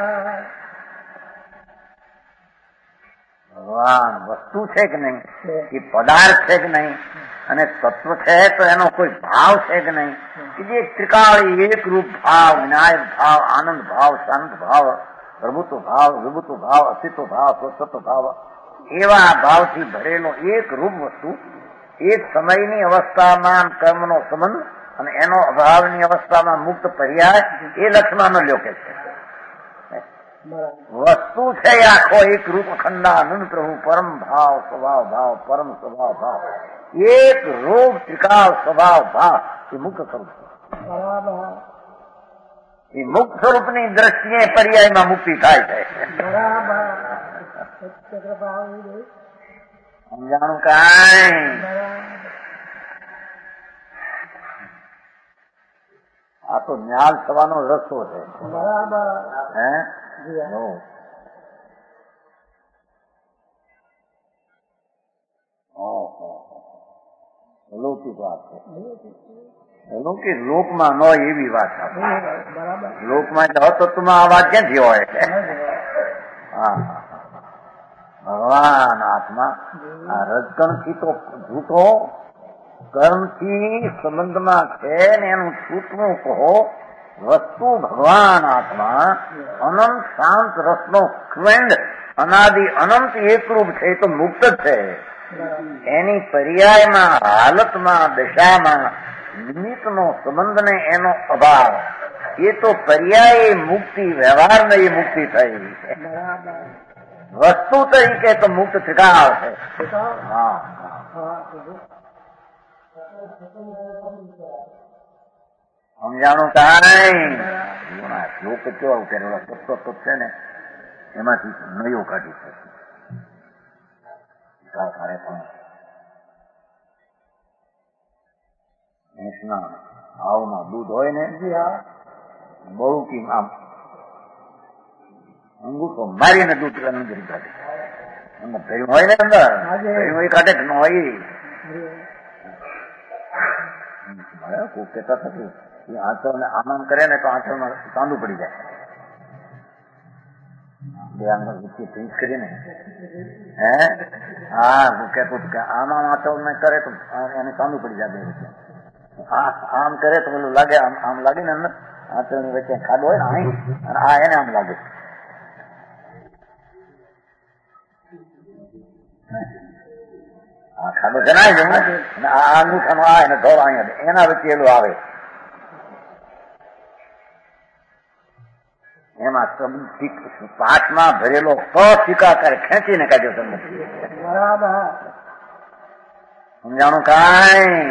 ભગવાન વસ્તુ છે કે નહીં, એ પદાર્થ છે કે નહીં, અને તત્વ છે તો એનો કોઈ ભાવ છે કે નહીં, કે જે ત્રિકાળી એક રૂપ ભાવ, વિનાયક ભાવ, આનંદ ભાવ, શાંત ભાવ, પ્રભુત્વ ભાવ, વિભુત્વ ભાવ, અસ્તિત્વ ભાવ, સ્વતત્વ ભાવ, એવા ભાવથી ભરેલો એક રૂપ વસ્તુ એક સમયની અવસ્થામાં કર્મનો સંબંધ અને એનો અભાવની અવસ્થામાં મુક્ત પર્યાય, એ લક્ષ્મણનો લોકે છે. વસ્તુ છે આખો એક રૂપ અખંડાનંદ પ્રભુ પરમ ભાવ સ્વભાવ ભાવ પરમ સ્વભાવ ભાવ એક રૂપ ત્રિકાળ સ્વભાવ ભાવ એ મુક્ત સ્વરૂપ છે. એ મુક્ત સ્વરૂપની દ્રષ્ટિએ પર્યાયમાં મુક્તિ થાય છે. સમજાણું કાંઈ? આ તો જ્ઞાન થવાનો રસ્તો છે. હે લૌકિક વાત છે. લૌકિક લોકમાં ન હોય એવી વાત આપણે. લોકમાં એટલે અતત્વમાં આ વાત ક્યાંથી હોય છે? હા, ભગવાન આત્મા આ રજકણથી તો જૂઠો કર્મથી સંબંધમાં છે ને એનું છૂટવું કહો. વસ્તુ ભગવાન આત્મા અનંત શાંત રસનો ખંડ અનાદિ અનંત એકરૂપ છે, એ તો મુક્ત છે. એની પર્યાયમાં હાલતમાં દશામાં નિમિત્તનો સંબંધ ને એનો અભાવ, એ તો પર્યાય મુક્તિ, વ્યવહારને એ મુક્તિ થઈ છે. વસ્તુ તરીકે તો મુક્ત ત્રિકાળ છે. હા, સમજાણું કાંઈ? શ્લોક કેવો કરેલો તત્વ છે ને એમાંથી નયો કાઢી શકે. ભેંસના આવમાં દૂધ હોય ને, બહુ કી આમ અંગૂઠો મારીને દૂધ અંદર કાઢે. એમાં ભેરું હોય ને અંદર, ભેરું એ કાઢે ન હોય. કોઈ કહેતા થતું એ આંચળ ને આનંદ કરે ને તો આંચળમાં ચાંદુ પડી જાય. બે આંગળ વચ્ચે ભીંસ કરીને હે હા હું કહેતો કે આમાં આંચળ ને કરે તો એને ચાંદુ પડી જાય. બે વચ્ચે આમ કરે તો પેલું લાગે, આમ આમ લાગે ને અંદર આંચળ ની વચ્ચે ખાડો હોય ને અહીં, અને આ એને આમ લાગે. આ ખાડો જણાય છે ને, આ અંગૂઠાનો આ એને ધોળ અહીંયા એના વચ્ચે એલું આવે. એમાં પાઠમાં ભરેલો સ્વીકાર કરે, ખેંચીને કાઢ્યો તમને. સમજાણું કાંઈ?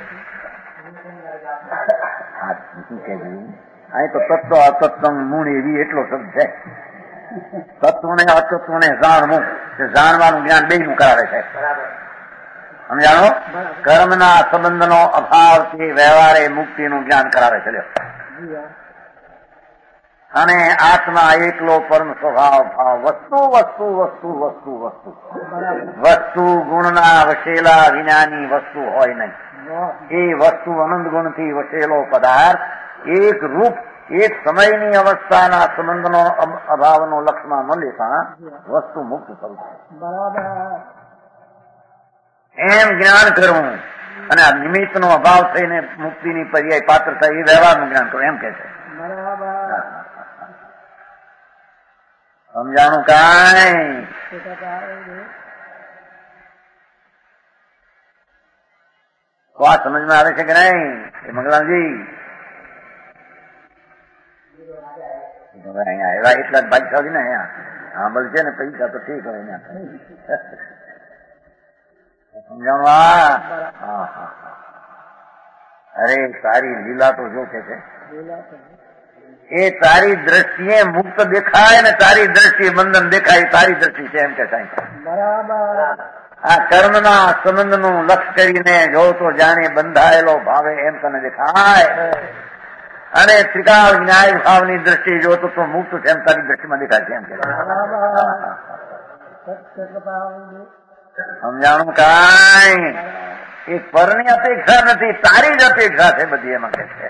અહીં તો તત્વ અતત્વ મૂળ એવી એટલો શબ્દ છે. તત્વ ને અતત્વ ને જાણવું, જાણવાનું જ્ઞાન બે નું કરાવે છે. સમજાણો? કર્મના સંબંધનો અભાવથી વ્યવહારે મુક્તિનું જ્ઞાન કરાવે છે. અને આત્મા એકલો પરમ સ્વભાવ ભાવ વસ્તુ વસ્તુ વસ્તુ વસ્તુ વસ્તુ વસ્તુ ગુણના વસેલા વિનાની વસ્તુ હોય નહીં. એ વસ્તુ અનંત ગુણથી વસેલો પદાર્થ એક રૂપ એક સમયની અવસ્થાના સંબંધનો અભાવનો લક્ષમાં ન લેતા વસ્તુ મુક્ત થવું છે. એમ જ્ઞાન કરવું અને આ નિમિત્તનો અભાવ થઈને મુક્તિની પર્યાય પાત્ર થાય એ વ્યવહારનું જ્ઞાન કરવું એમ કે છે. સમજાણું કાંઈ? તો આ સમજમાં આવે છે કે નહીં? એ મંગલાજી અહીંયા આવ્યા એટલા જ ભાગ્યશાળી ને અહીંયા સાંભળ છે ને પૈસા તો ઠીક હોય અહીંયા. સમજાણું? હા હા અરે તારી લીલા તો જો કે છે એ તારી દ્રષ્ટિએ મુક્ત દેખાય ને તારી દ્રષ્ટિએ બંધન દેખાય, તારી દ્રષ્ટિ છે એમ કે સાહેબ. આ કર્મના સંબંધનું લક્ષ કરીને જો તો જાણે બંધાયેલો ભાવે એમ તને દેખાય, અને ત્રિકાળ ન્યાય ભાવની દ્રષ્ટિએ જો તો મુક્ત છે એમ તારી દ્રષ્ટિમાં દેખાય છે એમ કે. સમજાણું કાંઈ એક પરની અપેક્ષા નથી, તારી જ અપેક્ષા છે બધી એમાં કે છે.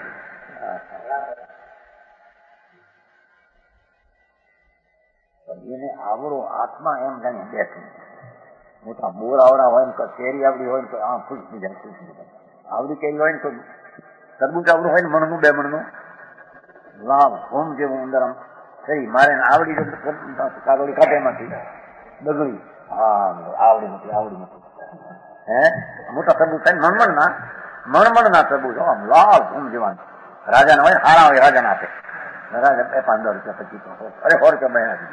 એને આવડો આત્મા એમ જાણે બેઠું, મોટા બોર આવડા હોય ને તો શેરી આવડી હોય ને તો આ ખુશ થઈ જાય, ખુશ થઈ જાય. આવડી કેવી હોય ને તો તરબૂચ આવડું હોય ને મણનું બે મણનું લાવ હોમ જેવું અંદર આમ કરી મારે આવડી કાગળી કાઢે એમાંથી બગડી, હા આવડી નથી આવડી નથી. હે મોટા તરબૂચ થાય મણમણ ના મણમણ ના તરબૂચ આમ લાવ હોમ જેવાનું રાજાના હોય હારા હોય રાજાના આપે, રાજા બે પંદર રૂપિયા પચીસ અરે સો રૂપિયા મહિના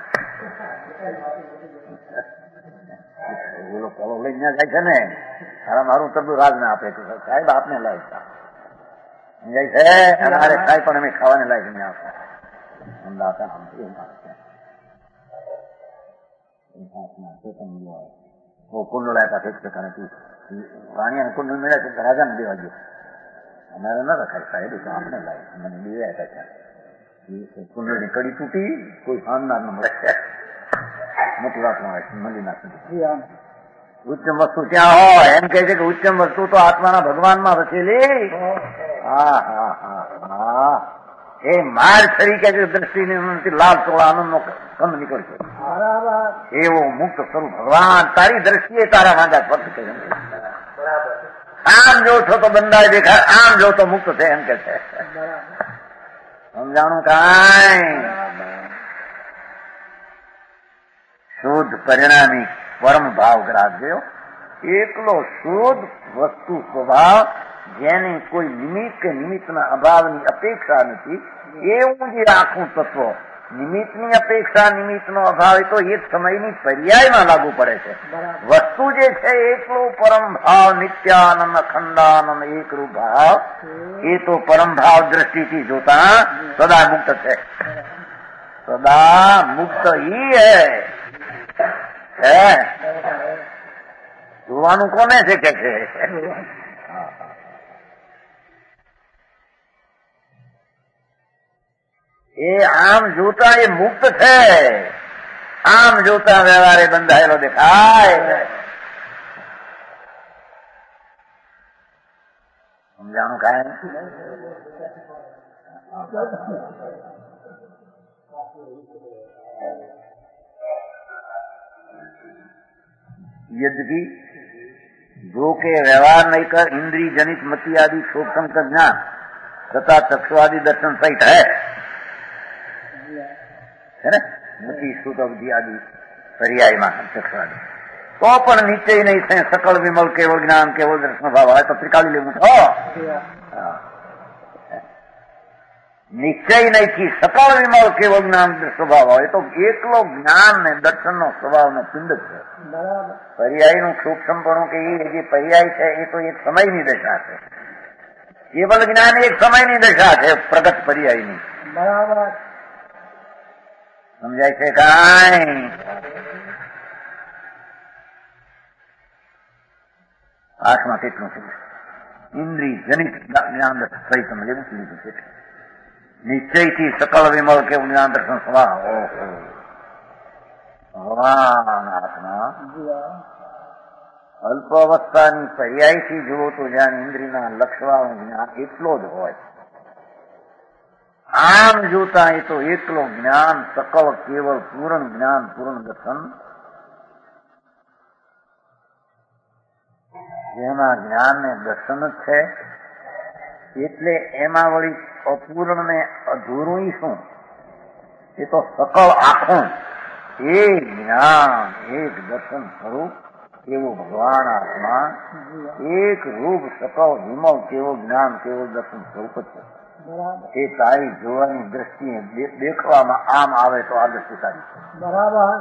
ઓલો પેલો લઈને જાય છે ને હારા મારું તરબૂચ રાજ ને આપે છે સાહેબ આપને લાયક જાય છે અને હારે ખાય પણ અમે ખાવાને લાયક નહીં આપે અમદાવાદ આમ એ મારે કુંડ લાયતા એક પ્રકારે રાણીયાને કુંડ મળ્યા છે રાજાને દેવા ગયો, અમારે ન રખાય સાહેબ તો આપણે લાયક મને દેવાયા હતા. કુંડળની કડી તૂટી કોઈ ખાનદાર ન મળે મોટી વાત મળી નાખી. ઉચ્ચમ વસ્તુ ત્યાં હોય એમ કે છે કે ઉચ્ચમ વસ્તુ તો આત્માના ભગવાનમાં વસેલી. હા હા હા હા એ માર તરીકે દ્રષ્ટિ લાભ ચોળા આનંદ નો કંદ નીકળશે એવો મુક્ત સ્વરૂપ ભગવાન તારી દ્રષ્ટિએ તારા વાંધા સ્પર્શ કરે. આમ જો છો તો બંધાય દેખાય, આમ જો તો મુક્ત છે એમ કે છે. સમજાણું કાંઈ શુદ્ધ પરિણામી પરમ ભાવ ગ્રાહ્યો એકલો શુદ્ધ વસ્તુ સ્વભાવ જેની કોઈ નિમિત્ત કે નિમિત્તના અભાવની અપેક્ષા નથી એવું જે આખું તત્વ નિમિત્તની અપેક્ષા નિમિત્તનો અભાવ એ તો એક સમયની પર્યાયમાં લાગુ પડે છે. વસ્તુ જે છે એકલો પરમ ભાવ નિત્યાનંદ અખંડાનંદ એકરૂપ ભાવ એ તો પરમ ભાવ દ્રષ્ટિથી જોતા સદા મુક્ત છે. સદા મુક્ત ઈ હે જોવાનું કોને છે કે છે એ આમ જોતા એ મુક્ત છે, આમ જોતા વ્યવહારે બંધાયેલો દેખાય. સમજાણું કાંઈ यद्यपि जो के व्यवहार नहीं कर इंद्रिय जनित मति आदि शोक संकर ज्ञान तथा चक्षुआदि दर्शन सहित है है ना मति श्रुत अवधि आदि पर्याय में चक्षुआदि तो पण निश्चय नहीं थे सकल विमल केवल ज्ञान केवल दर्शन भाव है तो त्रिकाली ले मुठो નિશ્ચય નહીંથી સકળ વિમલ કેવળ જ્ઞાન સ્વભાવ હોય તો એકલો જ્ઞાન ને દર્શન નો સ્વભાવ નો પિંડ છે. પર્યાય નું સૂક્ષ્મપણું કે એ જે પર્યાય છે એ તો એક સમયની દશા છે. કેવલ જ્ઞાન એક સમયની દશા છે પ્રગટ પર્યાયની. બરાબર સમજાય છે કાંઈ? આઠમાં કેટલું છે ઇન્દ્રિય જનિત જ્ઞાન સહિત સમજવું લીધું છે. નિશ્ચયથી સકળ વિમલ કે જ્ઞાન દર્શન સ્વભાવ ભગવાન આત્મા અલ્પ અવસ્થાની પર્યાયથી જુઓ તો જ્યાં ઇન્દ્રિયના લક્ષવાળું જ્ઞાન એટલો જ હોય, આમ જોતા એ તો એકલો જ્ઞાન સકળ કેવળ પૂર્ણ જ્ઞાન પૂર્ણ દર્શન જેમાં જ્ઞાન ને દર્શન જ છે. એટલે એમાં વળી અપૂર્ણ ને અધૂરું શું એ તો સકળ આખું એક જ્ઞાન એક દર્શન સ્વરૂપ કેવો ભગવાન આત્મા એક રૂપ સકળ વિમલ કેવો જ્ઞાન કેવો દર્શન સ્વરૂપ છે. એ તારી જોવાની દ્રષ્ટિએ દેખવામાં આમ આવે તો આ દ્રષ્ટિ તારી છે. બરાબર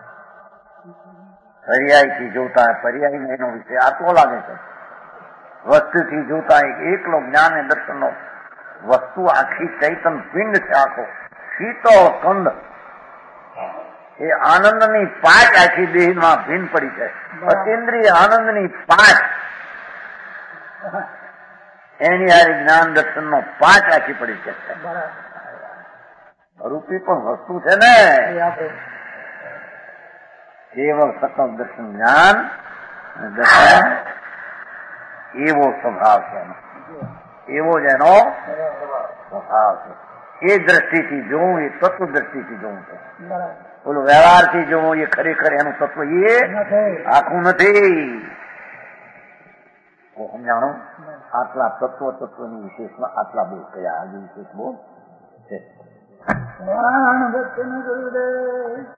પર્યાયથી જોતા પર્યાય એનો વિષય આટલો લાગે છે. વસ્તુથી જોતા એકલો જ્ઞાન અને દર્શન નો વસ્તુ આખી ચૈતન પિંડ છે. આખો શીતળ કંદ એ આનંદની પાંચ આખી દેહમાં ભીન પડી છે. અતિન્દ્રિય આનંદની પાંચ એની હારે જ્ઞાન દર્શન નો પાંચ આખી પડી છે. રૂપી પણ વસ્તુ છે ને કેવળ સકલ દર્શન જ્ઞાન દર્શન એવો સ્વભાવ છે એનો, એવો જ એનો સ્વભાવ છે. એ દ્રષ્ટિથી જોવું એ તત્વ દ્રષ્ટિથી જોવું છે. ઓલું વ્યવહારથી જોવું એ ખરેખર એનું તત્વ એ આખું નથી. સમજાણું? આટલા તત્વ તત્વની વિશેષમાં આટલા બહુ કયા આજે વિશેષ બહુ છે.